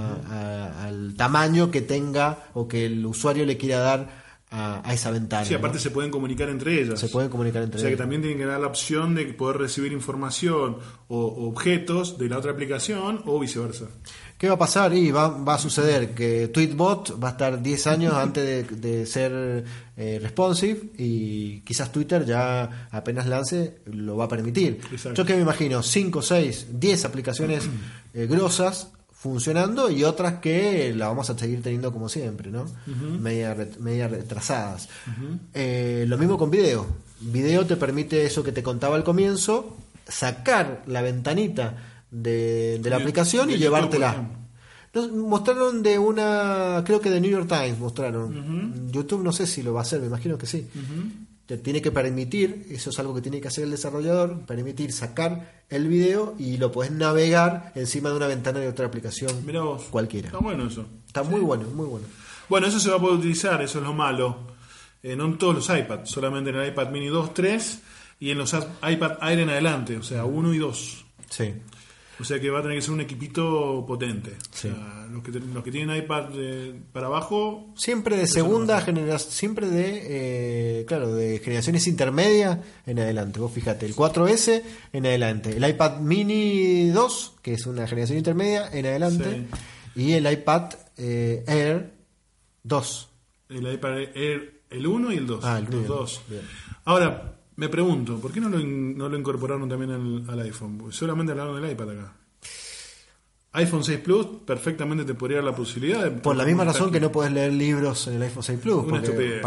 al tamaño que tenga o que el usuario le quiera dar a esa ventana. Sí, aparte, ¿no? Se pueden comunicar entre ellas. O sea que también tienen que dar la opción de poder recibir información o objetos de la otra aplicación o viceversa. ¿Qué va a pasar? Y va a suceder que Tweetbot va a estar 10 años antes de ser responsive, y quizás Twitter ya apenas lance lo va a permitir. Exacto. Yo que me imagino 5, 6, 10 aplicaciones grosas funcionando y otras que la vamos a seguir teniendo como siempre, ¿no? Media retrasadas. Lo mismo con video. Video te permite eso que te contaba al comienzo, sacar la ventanita de la aplicación y llevártela. Mostraron creo que de New York Times mostraron. YouTube no sé si lo va a hacer, me imagino que sí. Te tiene que permitir, eso es algo que tiene que hacer el desarrollador, permitir sacar el video y lo podés navegar encima de una ventana de otra aplicación. Mirá vos. Cualquiera. Está bueno eso. Está muy bueno, muy bueno. Bueno, eso se va a poder utilizar, eso es lo malo. No en todos los iPads, solamente en el iPad Mini 2, 3 y en los iPad Air en adelante, o sea, 1 y 2. Sí. O sea que va a tener que ser un equipito potente. Sí. O sea, los que tienen iPad para abajo... Siempre de segunda generación, siempre de generaciones intermedias en adelante. Vos fíjate, el 4S en adelante, el iPad Mini 2, que es una generación intermedia, en adelante, sí. Y el iPad Air 2. El iPad Air, el 1 y el 2. El 2. Bien. Ahora, me pregunto, ¿por qué no lo incorporaron también al iPhone? Porque solamente hablaron del iPad acá. iPhone 6 Plus perfectamente te podría dar la posibilidad de... Por la misma razón que no podés leer libros en el iPhone 6 Plus. Una estupidez.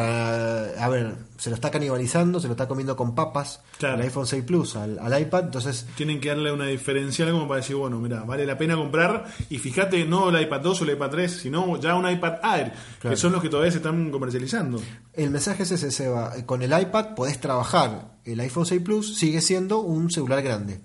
Se lo está canibalizando, se lo está comiendo con papas, claro. El iPhone 6 Plus al iPad, entonces... Tienen que darle una diferencial como para decir, bueno, mira, vale la pena comprar, y fíjate, no el iPad 2 o el iPad 3, sino ya un iPad Air, claro. Que son los que todavía se están comercializando. El mensaje es ese, Seba. Con el iPad podés trabajar. El iPhone 6 Plus sigue siendo un celular grande.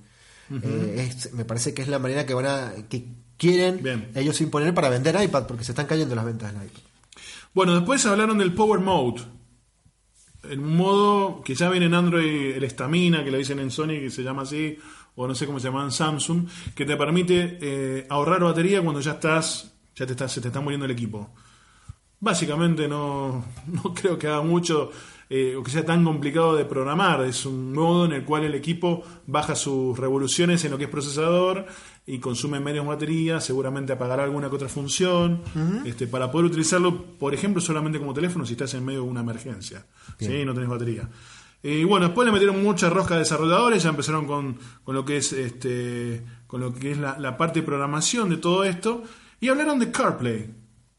Me parece que es la manera que quieren Bien. Ellos imponer para vender iPad, porque se están cayendo las ventas del iPad. Bueno, después hablaron del Power Mode, el modo que ya viene en Android, el Stamina, que lo dicen en Sony, que se llama así, o no sé cómo se llama en Samsung, que te permite ahorrar batería cuando se te está muriendo el equipo. Básicamente no creo que haga mucho o que sea tan complicado de programar. Es un modo en el cual el equipo baja sus revoluciones en lo que es procesador y consume menos batería, seguramente apagará alguna que otra función, para poder utilizarlo, por ejemplo, solamente como teléfono si estás en medio de una emergencia, ¿sí? No tenés batería. Y bueno, después le metieron mucha rosca de desarrolladores, ya empezaron con lo que es la parte de programación de todo esto, y hablaron de CarPlay.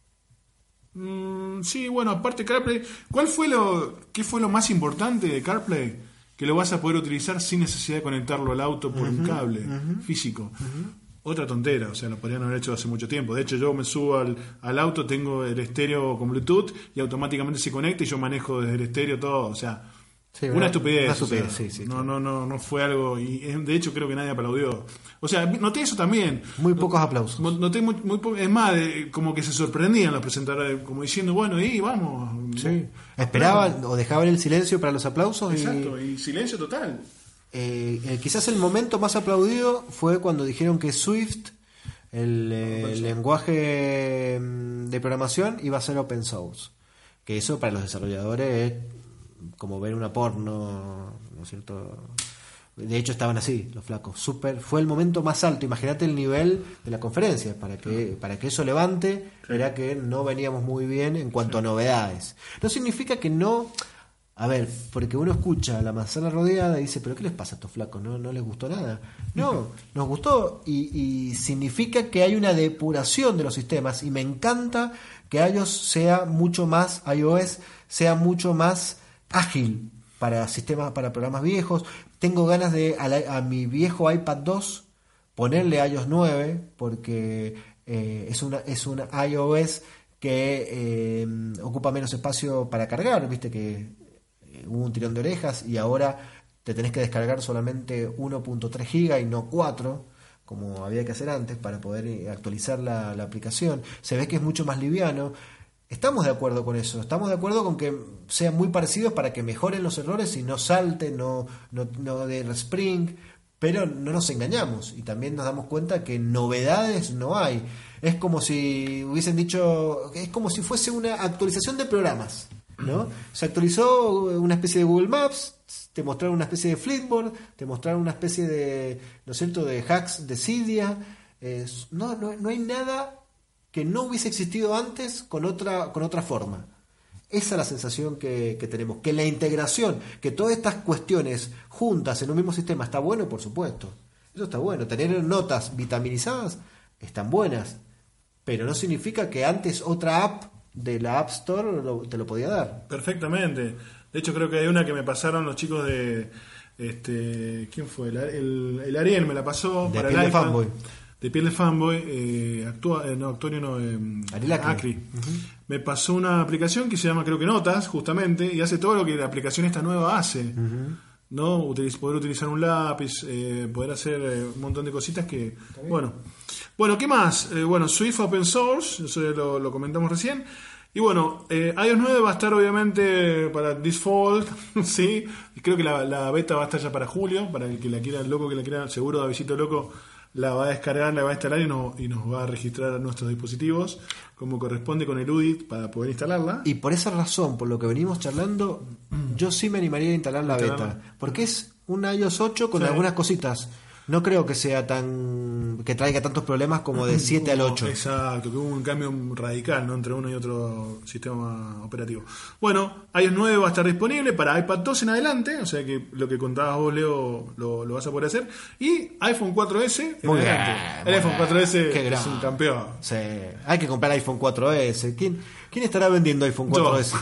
Sí, bueno, aparte de CarPlay, ¿qué fue lo más importante de CarPlay? Que lo vas a poder utilizar sin necesidad de conectarlo al auto por un cable físico. Otra tontera, o sea, lo podrían haber hecho hace mucho tiempo. De hecho, yo me subo al auto, tengo el estéreo con Bluetooth y automáticamente se conecta y yo manejo desde el estéreo todo, o sea, sí, una estupidez. Una estupidez, o sea, sí, no fue algo, y de hecho creo que nadie aplaudió. O sea, noté eso también. Muy pocos aplausos. Noté es más, como que se sorprendían los presentadores, como diciendo, bueno, y vamos. Sí. Esperaban o dejaban el silencio para los aplausos. Exacto, y silencio total. Quizás el momento más aplaudido fue cuando dijeron que Swift, el lenguaje de programación, iba a ser open source. Que eso para los desarrolladores es como ver una porno, ¿no es cierto? De hecho estaban así los flacos. Fue el momento más alto. Imagínate el nivel de la conferencia. Para que eso levante, era que no veníamos muy bien en cuanto a novedades. No significa que no. A ver, porque uno escucha la manzana rodeada y dice, ¿pero qué les pasa a estos flacos? ¿No les gustó nada? No, nos gustó y significa que hay una depuración de los sistemas y me encanta que iOS sea mucho más ágil para sistemas, para programas viejos. Tengo ganas de a mi viejo iPad 2 ponerle iOS 9 porque es una iOS que ocupa menos espacio para cargar, viste que hubo un tirón de orejas y ahora te tenés que descargar solamente 1.3 GB y no 4 como había que hacer antes para poder actualizar la aplicación. Se ve que es mucho más liviano. Estamos de acuerdo con eso, estamos de acuerdo con que sean muy parecidos para que mejoren los errores y no salte, no de Spring, pero no nos engañamos y también nos damos cuenta que novedades no hay. Es como si hubiesen dicho, es como si fuese una actualización de programas, ¿no? Se actualizó una especie de Google Maps, te mostraron una especie de Flipboard, te mostraron una especie de, ¿no es cierto?, de hacks de Cydia. No hay nada que no hubiese existido antes con otra forma. Esa es la sensación que tenemos, que la integración, que todas estas cuestiones juntas en un mismo sistema está bueno, por supuesto. Eso está bueno. Tener notas vitaminizadas están buenas, pero no significa que antes otra app de la App Store te lo podía dar. Perfectamente. De hecho, creo que hay una que me pasaron los chicos de ¿quién fue? El Ariel me la pasó de para piel el de fanboy. De piel de fanboy, Acri. Me pasó una aplicación que se llama, creo que Notas, justamente, y hace todo lo que la aplicación esta nueva hace. ¿No? Poder utilizar un lápiz, poder hacer un montón de cositas que... Bueno, ¿qué más? Swift Open Source, eso lo comentamos recién. Y bueno, iOS 9 va a estar obviamente para default, ¿sí? Y creo que la beta va a estar ya para julio, para el que la quiera, el loco que la quiera, seguro Davidito Loco la va a descargar, la va a instalar y nos va a registrar a nuestros dispositivos como corresponde con el UDIT para poder instalarla. Y por esa razón, por lo que venimos charlando, yo sí me animaría a instalar la beta, porque es un iOS 8 con algunas cositas. No creo que sea que traiga tantos problemas como de 7 al 8. Exacto, que hubo un cambio radical, ¿no?, entre uno y otro sistema operativo. Bueno, iOS 9 va a estar disponible para iPad 2 en adelante, o sea que lo que contabas vos, Leo, lo vas a poder hacer. Y iPhone 4S en adelante. El iPhone 4S es un campeón. Sí, hay que comprar iPhone 4S. ¿Quién estará vendiendo iPhone 4S?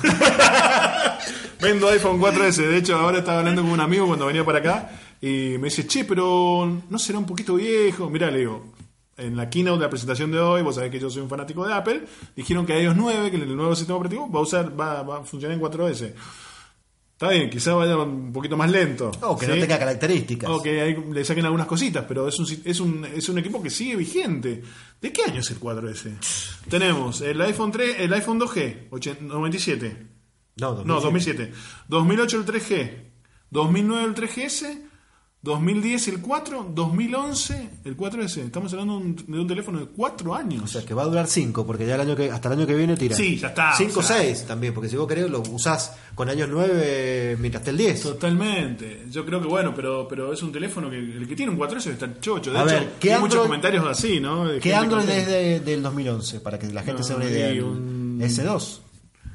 Vendo iPhone 4S. De hecho, ahora estaba hablando con un amigo cuando venía para acá y me dice, che, pero ¿no será un poquito viejo? Mirá, le digo, en la keynote de la presentación de hoy, vos sabés que yo soy un fanático de Apple, dijeron que iOS 9, que el nuevo sistema operativo va a funcionar en 4S. Está bien, quizás vaya un poquito más lento. O que no tenga características. O que ahí le saquen algunas cositas, pero es un equipo que sigue vigente. ¿De qué año es el 4S? Tenemos el iPhone 3, el iPhone 2G, 97. No, 2007. 2008 el 3G. 2009 el 3GS. 2010 el 4, 2011 el 4S. Estamos hablando de un teléfono de 4 años. O sea, que va a durar 5, porque ya hasta el año que viene tira. Sí, ya está. 5 o 6 también, porque si vos querés lo usás con años 9 mientras esté el 10. Totalmente. Yo creo que bueno, pero es un teléfono que el que tiene un 4S está chocho. De a hecho, ver, hay muchos comentarios así, ¿no? ¿Qué Android es del 2011? Para que la gente se dé una idea. S2.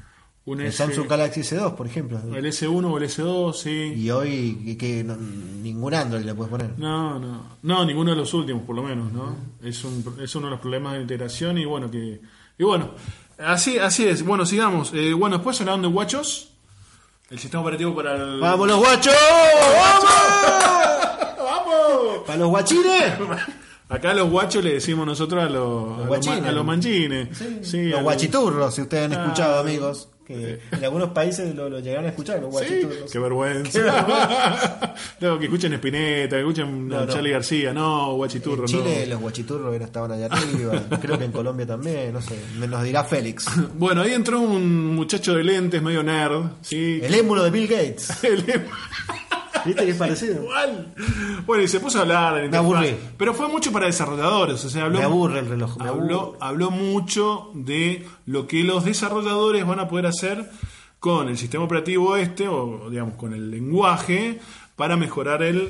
El Samsung Galaxy S2, por ejemplo. El S1 o el S2, sí. Y hoy ningún Android le puedes poner. No, ninguno de los últimos, por lo menos, ¿no? Es uno de los problemas de integración y bueno, así es. Bueno, sigamos. Bueno, después hablaron de WatchOS, el sistema operativo para el... ¡Vamos los guachos! ¡Vamos! ¡Vamos! ¿Para los guachines? Acá los guachos le decimos nosotros a los manchines. Sí, los guachiturros, si ustedes han escuchado, amigos. Que en algunos países lo llegaron a escuchar, los guachiturros. Sí, qué vergüenza. Luego que escuchen Spinetta, que escuchen Charly García, guachiturros. En Chile los guachiturros estaban allá arriba. Creo que en Colombia también, no sé. Nos dirá Félix. Bueno, ahí entró un muchacho de lentes, medio nerd. ¿Sí? El émulo de Bill Gates. ¿Viste que es parecido? Igual. Bueno, y se puso a hablar de me aburrí. Pero fue mucho para desarrolladores. O sea, me aburre el reloj. Habló mucho de lo que los desarrolladores van a poder hacer con el sistema operativo o digamos con el lenguaje para mejorar el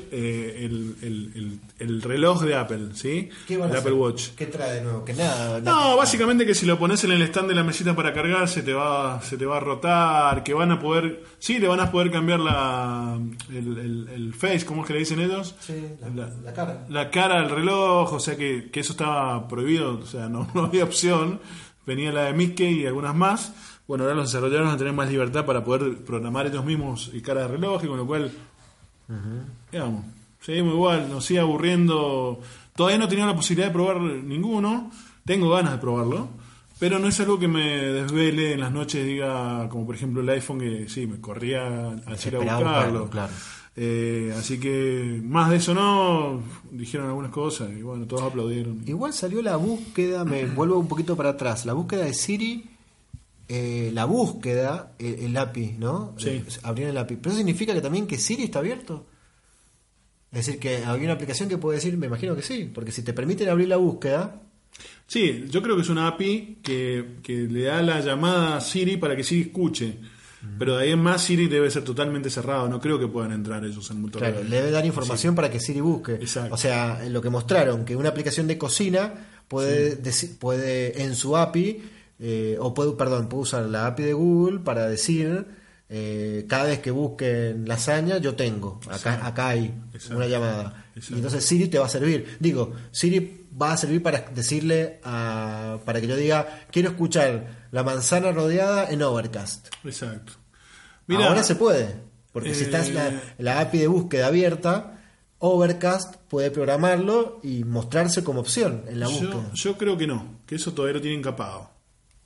reloj de Apple, ¿sí? ¿Qué van a el hacer? Apple Watch. ¿Qué trae de nuevo? Que nada. No, básicamente que si lo pones en el stand de la mesita para cargar se te va a rotar, que van a poder, le van a poder cambiar el face, ¿cómo es que le dicen ellos? Sí, la cara. La cara del reloj, o sea que eso estaba prohibido, o sea, no había opción. Venía la de Mickey y algunas más. Bueno, ahora los desarrolladores van a tener más libertad para poder programar ellos mismos el cara de reloj, y con lo cual digamos, seguimos igual, nos sigue aburriendo. Todavía no he tenido la posibilidad de probar ninguno, tengo ganas de probarlo, pero no es algo que me desvele en las noches, diga, como por ejemplo el iPhone, que sí, me corría a ir a buscarlo. Claro. Así que más de eso no, dijeron algunas cosas y bueno, todos aplaudieron. Igual salió la búsqueda, me vuelvo un poquito para atrás, la búsqueda de Siri. La búsqueda, el API, ¿no? Sí. Abrir el API. Pero eso significa que también que Siri está abierto. Es decir, que había una aplicación que puede decir, me imagino que sí, porque si te permiten abrir la búsqueda. Sí, yo creo que es una API que le da la llamada a Siri para que Siri escuche. Pero de ahí en más Siri debe ser totalmente cerrado, no creo que puedan entrar ellos en motor. Claro, le debe dar información para que Siri busque. Exacto. O sea, lo que mostraron, que una aplicación de cocina puede en su API. Puede usar la API de Google para decir cada vez que busquen lasaña yo tengo acá hay una llamada. Y entonces Siri te va a servir, Siri va a servir para decirle para que yo diga quiero escuchar la manzana rodeada en Overcast. Exacto. Mirá, ahora se puede, porque si está la API de búsqueda abierta, Overcast puede programarlo y mostrarse como opción en la búsqueda. Yo creo que no, que eso todavía lo tienen capado.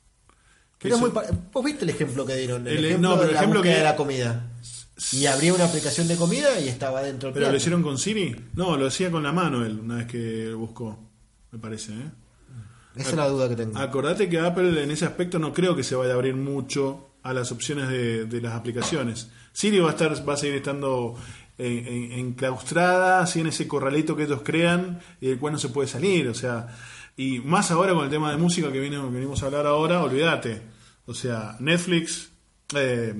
Pero vos viste el ejemplo que dieron, el ejemplo de la comida. Y abría una aplicación de comida y estaba dentro del ¿Pero plato. lo hicieron con Siri? No, lo hacía con la mano él, una vez que buscó, me parece. Esa es la duda que tengo. Acordate que Apple en ese aspecto no creo que se vaya a abrir mucho a las opciones de las aplicaciones. Siri va a seguir estando enclaustrada, así en ese corralito que ellos crean y del cual no se puede salir, o sea... Y más ahora con el tema de música que venimos a hablar ahora, olvídate. O sea, Netflix, se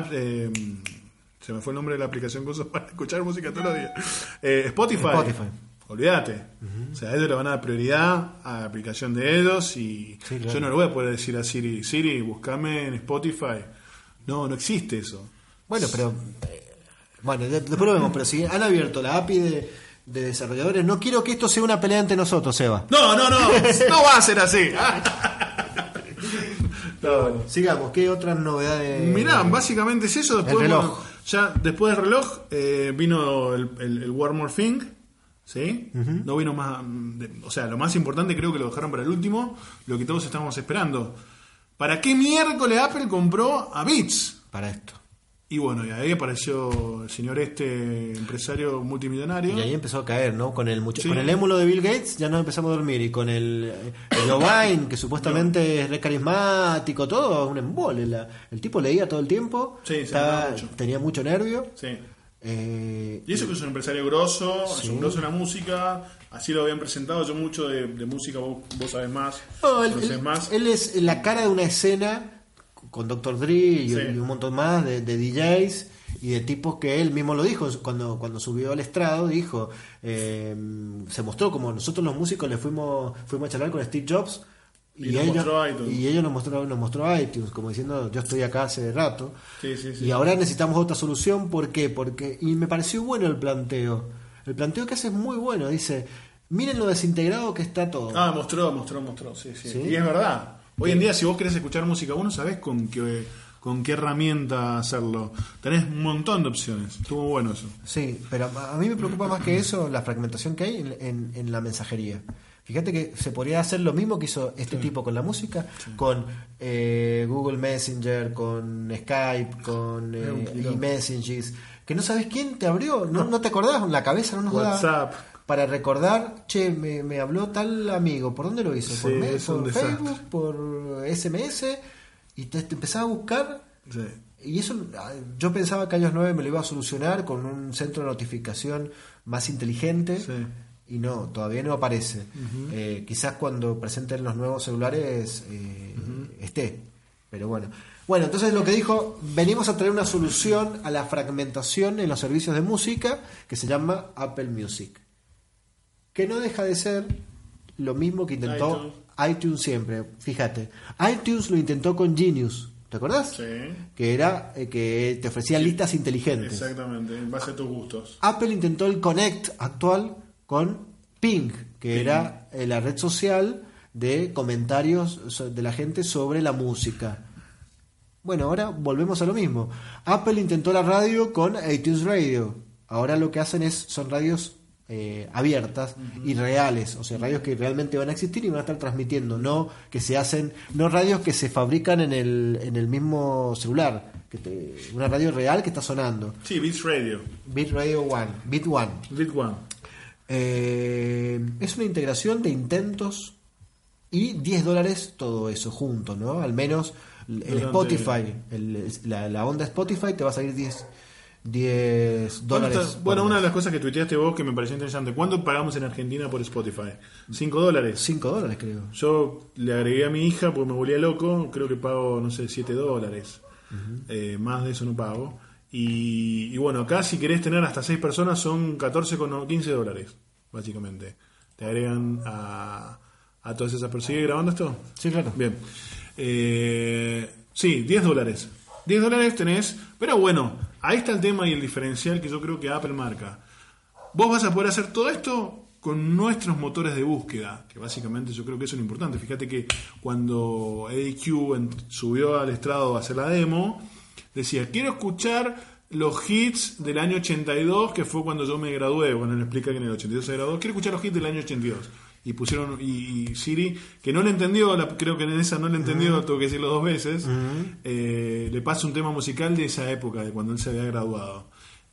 me fue el nombre de la aplicación para escuchar música todos los días. Spotify. Olvídate. O sea, ellos le van a dar prioridad a la aplicación de ellos y sí, claro. Yo no le voy a poder decir a Siri, búscame en Spotify. No existe eso. Bueno, pero... después lo vemos, pero si han abierto la API de desarrolladores, no quiero que esto sea una pelea entre nosotros, Seba. No va a ser así. Bueno, sigamos, ¿qué otras novedades? Mirá, básicamente es eso. Después, el reloj. Después del reloj vino el One More Thing, ¿sí? Uh-huh. No vino más, o sea, lo más importante creo que lo dejaron para el último, lo que todos estábamos esperando. ¿Para qué miércoles Apple compró a Beats? Para esto. Y bueno, y ahí apareció el señor empresario multimillonario. Y ahí empezó a caer, ¿no? Con el émulo de Bill Gates ya nos empezamos a dormir. Y con el Jobim, que supuestamente es re carismático, todo un embole. El tipo leía todo el tiempo. Sí, tenía mucho nervio. Sí. Y eso que es un empresario grosso, sí. Es un grosso en la música. Así lo habían presentado. Yo mucho de música, vos sabés más. Él es la cara de una escena... con Dr. Dre y un montón más de DJs y de tipos que él mismo lo dijo cuando subió al estrado, dijo se mostró como nosotros los músicos le fuimos a charlar con Steve Jobs Y nos mostró iTunes. Y ellos nos mostró iTunes, como diciendo, yo estoy acá hace rato. Sí. Y ahora necesitamos otra solución. ¿Por qué? Y me pareció bueno el planteo. El planteo que hace es muy bueno. Dice, miren lo desintegrado que está todo. Mostró. Sí. Y es verdad. Hoy en día, si vos querés escuchar música, vos no sabés con qué herramienta hacerlo. Tenés un montón de opciones. Estuvo bueno eso. Sí, pero a mí me preocupa más que eso la fragmentación que hay en la mensajería. Fíjate que se podría hacer lo mismo que hizo este tipo con la música, con Google Messenger, con Skype, con eMessages, que no sabes quién te abrió, no te acordás, la cabeza no nos WhatsApp. da para recordar, me habló tal amigo, ¿por dónde lo hizo? Sí, ¿Por Facebook? ¿Por SMS? Y te empezaba a buscar. Sí. Y eso, yo pensaba que iOS 9 me lo iba a solucionar con un centro de notificación más inteligente. Sí. Y no, todavía no aparece. Quizás cuando presenten los nuevos celulares esté. Pero bueno. Bueno, entonces lo que dijo, venimos a traer una solución a la fragmentación en los servicios de música que se llama Apple Music. Que no deja de ser lo mismo que intentó iTunes siempre. Fíjate, iTunes lo intentó con Genius. ¿Te acordás? Sí. Que era que te ofrecía listas inteligentes. Exactamente, en base a tus gustos. Apple intentó el Connect actual con Ping, que era la red social de comentarios de la gente sobre la música. Bueno, ahora volvemos a lo mismo. Apple intentó la radio con iTunes Radio. Ahora lo que hacen son radios abiertas y reales, o sea, radios que realmente van a existir y van a estar transmitiendo, no radios que se fabrican en el mismo celular, una radio real que está sonando. Sí, Beats Radio. Beat One. Es una integración de intentos y $10 todo eso junto, ¿no? Al menos el Spotify, la onda Spotify te va a salir $10. Bueno, una de las cosas que tuiteaste vos que me pareció interesante, ¿cuánto pagamos en Argentina por Spotify? $5. $5 creo. Yo le agregué a mi hija porque me volvía loco, creo que pago, no sé, $7. Más de eso no pago. Y bueno, acá si querés tener hasta 6 personas son $15, básicamente. Te agregan a todas esas personas. ¿Sigue grabando esto? Sí, claro. Bien. Sí, $10. $10 tenés, pero bueno, ahí está el tema y el diferencial que yo creo que Apple marca. Vos vas a poder hacer todo esto con nuestros motores de búsqueda, que básicamente yo creo que eso es lo importante. Fíjate que cuando Eddie Q subió al estrado a hacer la demo, decía, quiero escuchar los hits del año 82, que fue cuando yo me gradué. Bueno, él explica que en el 82 se graduó. Quiero escuchar los hits del año 82. Y pusieron, y Siri, que no le entendió, creo que en esa no le entendió, tuve que decirlo 2 veces, le pasa un tema musical de esa época, de cuando él se había graduado.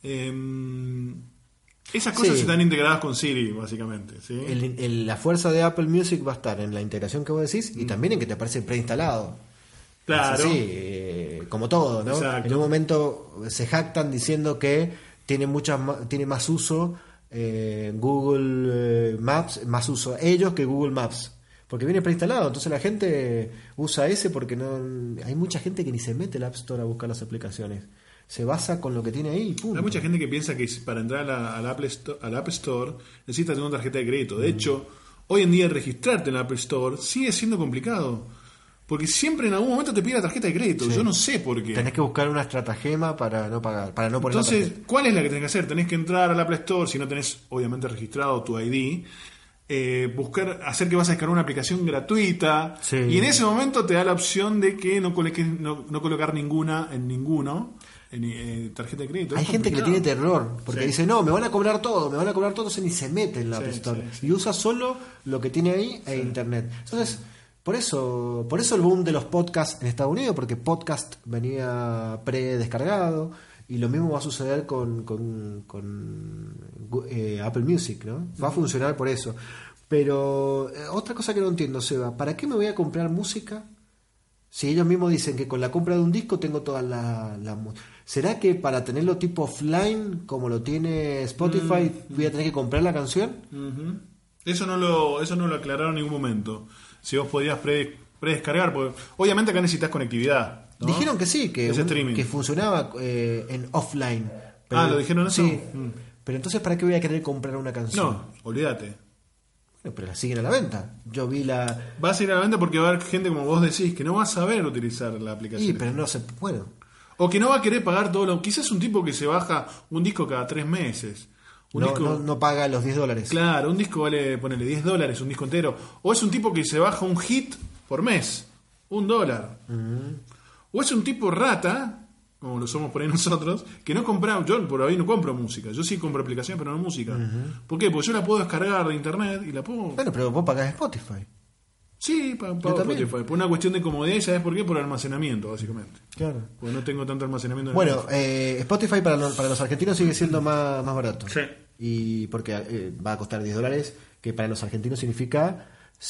Esas cosas están integradas con Siri, básicamente. ¿Sí? La fuerza de Apple Music va a estar en la integración que vos decís y también en que te aparece preinstalado. Claro. Sí, como todo, ¿no? Exacto. En un momento se jactan diciendo que tiene más uso Google Maps, más uso ellos que Google Maps, porque viene preinstalado. Entonces la gente usa ese porque hay mucha gente que ni se mete al App Store a buscar las aplicaciones, se basa con lo que tiene ahí, punto. Hay mucha gente que piensa que para entrar al App Store necesitas tener una tarjeta de crédito. De hecho, hoy en día registrarte en el App Store sigue siendo complicado, porque siempre en algún momento te pide la tarjeta de crédito. Sí. Yo no sé por qué. Tenés que buscar una estratagema para no pagar, para no poner. Entonces, ¿cuál es la que tenés que hacer? Tenés que entrar al Apple Store, si no tenés obviamente registrado tu ID, hacer que vas a descargar una aplicación gratuita, sí. Y en ese momento te da la opción de que no colocar ninguna en ninguno. En tarjeta de crédito. Hay gente que le tiene terror porque dice, no, me van a cobrar todo, entonces ni se mete en la App Store y usa solo lo que tiene ahí e internet. Entonces, por eso el boom de los podcasts en Estados Unidos, porque podcast venía predescargado, y lo mismo va a suceder con Apple Music, ¿no? Va a funcionar por eso. Pero otra cosa que no entiendo, Seba, ¿para qué me voy a comprar música si ellos mismos dicen que con la compra de un disco tengo toda la música? ¿Será que para tenerlo tipo offline, como lo tiene Spotify, voy a tener que comprar la canción? Eso no lo aclararon en ningún momento. Si vos podías predescargar, porque obviamente acá necesitas conectividad, ¿no? Dijeron que sí, que funcionaba en offline. Pero, ¿lo dijeron eso? Sí. Pero entonces, ¿para qué voy a querer comprar una canción? No, olvídate. Bueno, pero la siguen a la venta. Yo vi la... Vas a ir a la venta porque va a haber gente, como vos decís, que no va a saber utilizar la aplicación. Sí, pero no se... Bueno. O que no va a querer pagar todo lo... Quizás un tipo que se baja un disco cada 3 meses. No paga los $10. Claro, un disco vale, ponele $10, un disco entero. O es un tipo que se baja un hit por mes, $1. O es un tipo rata, como lo somos por ahí nosotros, que no compra... Yo por ahí no compro música. Yo sí compro aplicaciones, pero no música. ¿Por qué? Porque yo la puedo descargar de internet y la puedo... Bueno, pero vos pagás Spotify. Sí, pago Spotify. Por una cuestión de comodidad, y ¿sabes por qué? Por almacenamiento, básicamente. Claro. Porque no tengo tanto almacenamiento. Bueno, Spotify para los argentinos sigue siendo más barato. Sí. Y porque va a costar $10, que para los argentinos significa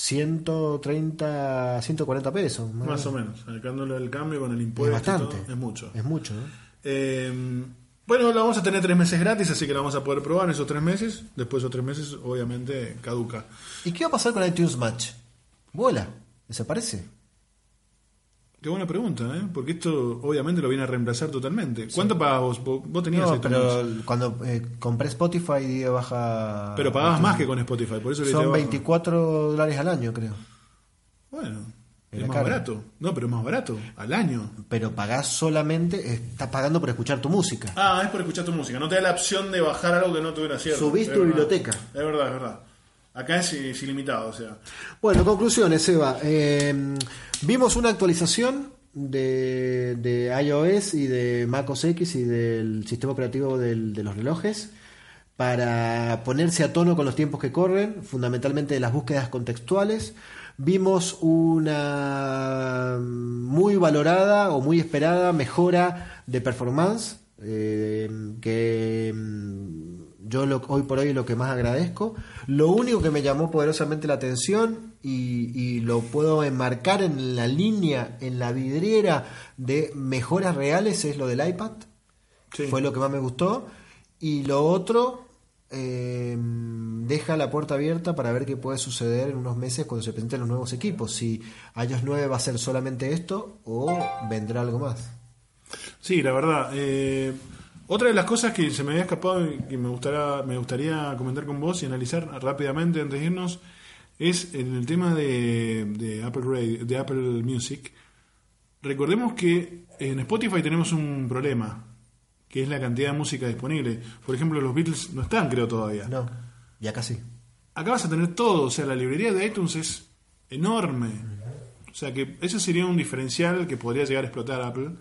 130, 140 pesos. Más o menos. Sacándolo del cambio con el impuesto. Es bastante. Es mucho. Es mucho, ¿no? Bueno, lo vamos a tener 3 meses gratis, así que lo vamos a poder probar en esos 3 meses. Después de esos 3 meses, obviamente, caduca. ¿Y qué va a pasar con iTunes Match? ¿Vuela? ¿Desaparece? Qué buena pregunta, ¿eh? Porque esto obviamente lo viene a reemplazar totalmente. ¿Cuánto pagabas vos? Vos tenías No, iTunes. pero cuando compré Spotify di de baja... Pero pagabas más que con Spotify, por eso le Son di de baja. $24 al año, creo. Bueno, Era es más caro. barato. No, pero es más barato, al año. Pero pagás solamente... Estás pagando por escuchar tu música. Ah, es por escuchar tu música. No te da la opción de bajar algo que no tuviera cierto. Subís Es tu verdad. biblioteca. Es verdad, es verdad. Acá es ilimitado, o sea. Bueno, conclusiones, Eva. Vimos una actualización de iOS y de macOS X y del sistema operativo de los relojes para ponerse a tono con los tiempos que corren, fundamentalmente de las búsquedas contextuales. Vimos una muy valorada o muy esperada mejora de performance que yo hoy por hoy lo que más agradezco. Lo único que me llamó poderosamente la atención y lo puedo enmarcar en la línea, en la vidriera de mejoras reales es lo del iPad. Sí. Fue lo que más me gustó. Y lo otro deja la puerta abierta para ver qué puede suceder en unos meses cuando se presenten los nuevos equipos. Si iOS 9 va a ser solamente esto o vendrá algo más. Sí, la verdad. Otra de las cosas que se me había escapado y que me gustaría comentar con vos y analizar rápidamente antes de irnos es en el tema de Apple Music. Recordemos que en Spotify tenemos un problema, que es la cantidad de música disponible. Por ejemplo, los Beatles no están, creo, todavía. No, y acá sí. Acá vas a tener todo, o sea, la librería de iTunes es enorme. O sea, que eso sería un diferencial que podría llegar a explotar Apple.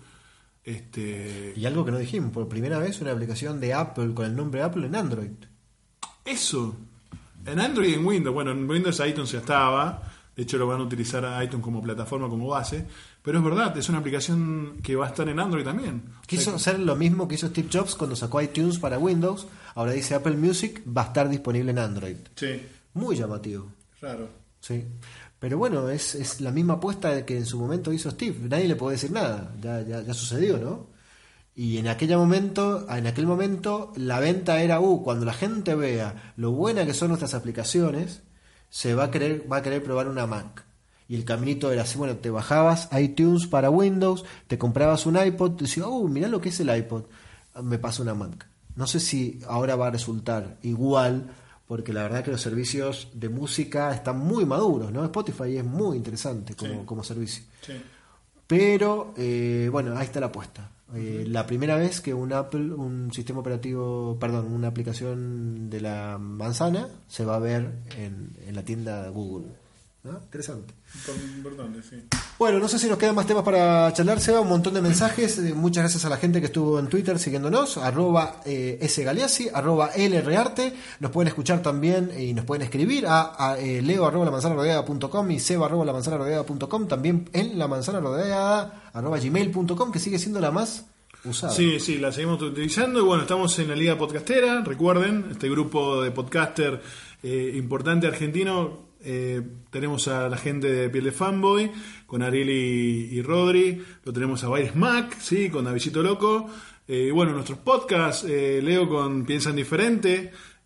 Y algo que no dijimos, por primera vez una aplicación de Apple con el nombre Apple en Android. Eso. En Android y en Windows. Bueno, en Windows iTunes ya estaba. De hecho, lo van a utilizar a iTunes como plataforma, como base. Pero es verdad, es una aplicación que va a estar en Android también. Quiso hacer lo mismo que hizo Steve Jobs cuando sacó iTunes para Windows. Ahora dice Apple Music va a estar disponible en Android. Sí. Muy llamativo. Raro. Sí. Pero bueno, es la misma apuesta que en su momento hizo Steve. Nadie le puede decir nada. Ya sucedió, ¿no? Y en aquel momento la venta era cuando la gente vea lo buena que son nuestras aplicaciones, se va a querer probar una Mac. Y el caminito era así, bueno, te bajabas iTunes para Windows, te comprabas un iPod, te decías, mirá lo que es el iPod, me paso una Mac. No sé si ahora va a resultar igual, porque la verdad que los servicios de música están muy maduros, ¿no? Spotify es muy interesante como servicio. Sí. Pero, bueno, ahí está la apuesta. La primera vez que un sistema operativo, una aplicación de la manzana se va a ver en la tienda Google. ¿No? Interesante. Importante, sí. Bueno, no sé si nos quedan más temas para charlar, Seba, un montón de mensajes. Muchas gracias a la gente que estuvo en Twitter siguiéndonos, @sgaleazzi, @lrarte. Nos pueden escuchar también y nos pueden escribir a leo@lamanzanarodeada.com y seba@lamanzanarodeada.com, también en lamanzanarodeada @gmail.com, que sigue siendo la más usada. Sí, la seguimos utilizando y bueno, estamos en la Liga Podcastera, recuerden, este grupo de podcaster importante argentino. Tenemos a la gente de Piel de Fanboy con Ariel y Rodri, lo tenemos a Baires Mac, ¿sí? Con Davidito Loco, bueno, nuestros podcasts, Leo con Piensan Diferente,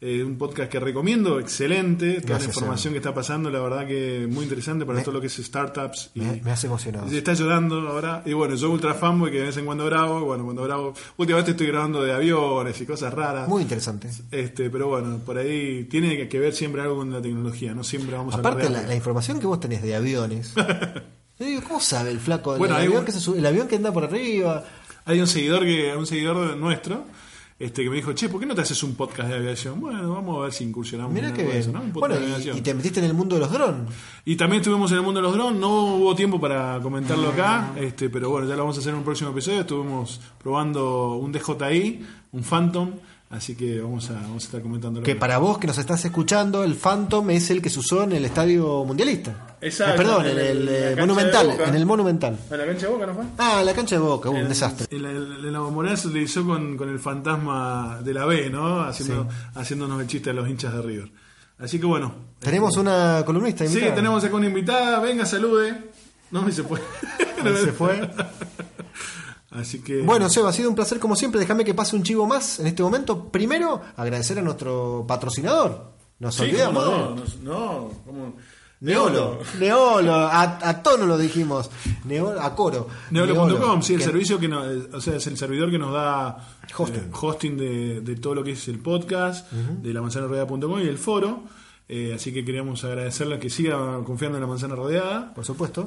un podcast que recomiendo, excelente, toda la Gracias, información que está pasando, la verdad que muy interesante para todo lo que es startups. Y Me hace emocionado. se está llorando ahora. Y bueno, yo ultra fanboy que de vez en cuando grabo. Bueno, cuando grabo, últimamente estoy grabando de aviones y cosas raras. Muy interesante. Pero bueno, por ahí tiene que ver siempre algo con la tecnología. No siempre vamos a hablar Aparte, de la información que vos tenés de aviones. Yo digo, ¿cómo sabe el flaco del Bueno, avión que se sube, el avión que anda por arriba? Hay un seguidor nuestro que me dijo, che, ¿por qué no te haces un podcast de aviación? Bueno, vamos a ver si incursionamos Mirá en que algo de bien. eso, ¿no? Un podcast Bueno, de aviación. y te metiste en el mundo de los drones. Y también estuvimos en el mundo de los drones, no hubo tiempo para comentarlo acá, pero bueno, ya lo vamos a hacer en un próximo episodio. Estuvimos probando un DJI, un Phantom, así que vamos a estar comentándolo. Que para vos que nos estás escuchando, el Phantom es el que se usó en el Estadio Mundialista. Exacto, Perdón, en en la el cancha Monumental. de Boca. En el Monumental. ¿En la cancha de Boca no fue? Ah, la cancha de Boca, un desastre. El Evo Morales se utilizó con el fantasma de la B, ¿no? Haciéndonos el chiste a los hinchas de River. Así que bueno. Tenemos una columnista invitada. Sí, tenemos acá una invitada. Venga, salude. No, se fue. Se fue. Así que... Bueno, Seba, ha sido un placer como siempre. Déjame que pase un chivo más en este momento. Primero, agradecer a nuestro patrocinador. Nos sí, olvidamos. ¿cómo? Neolo, a tono lo dijimos, a coro. Neolo.com, sí, el que- servicio que es el servidor que nos da Hosting. de todo lo que es el podcast, de la manzana rodeada.com y el foro. Así que queríamos agradecerle que siga confiando en la manzana rodeada. Por supuesto.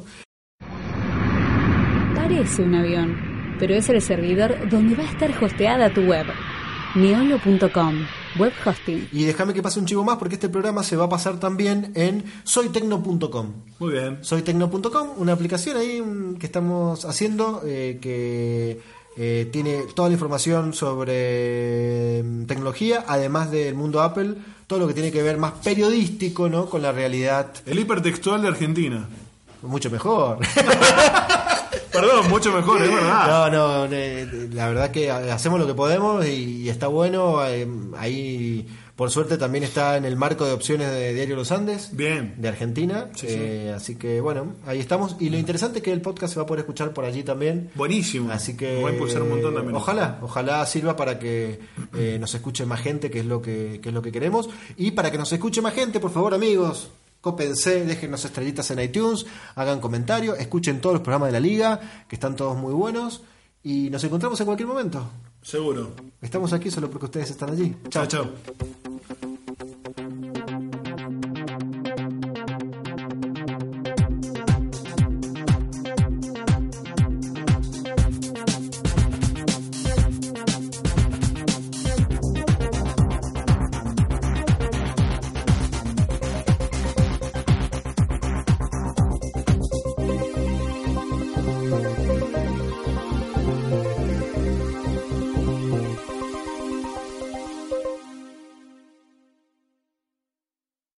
Parece un avión, pero es el servidor donde va a estar hosteada tu web. Neolo.com, web hosting. Y déjame que pase un chivo más porque este programa se va a pasar también en soytecno.com. Muy bien. Soytecno.com, una aplicación ahí que estamos haciendo que tiene toda la información sobre tecnología, además del mundo Apple, todo lo que tiene que ver más periodístico, ¿no? Con la realidad, El hipertextual de Argentina. mucho mejor. Perdón, mucho mejor, es verdad. No, la verdad que hacemos lo que podemos y está bueno. Ahí, por suerte, también está en el marco de opciones de Diario Los Andes, Bien. de Argentina. Sí, sí. Así que, bueno, ahí estamos. Y lo interesante es que el podcast se va a poder escuchar por allí también. Buenísimo. Así que Nos va a impulsar un montón también. ojalá sirva para que nos escuche más gente, que es lo que queremos. Y para que nos escuche más gente, por favor, amigos, cópense, déjennos estrellitas en iTunes, hagan comentarios, escuchen todos los programas de la liga, que están todos muy buenos, y nos encontramos en cualquier momento. Seguro. Estamos aquí solo porque ustedes están allí. Chao, chao.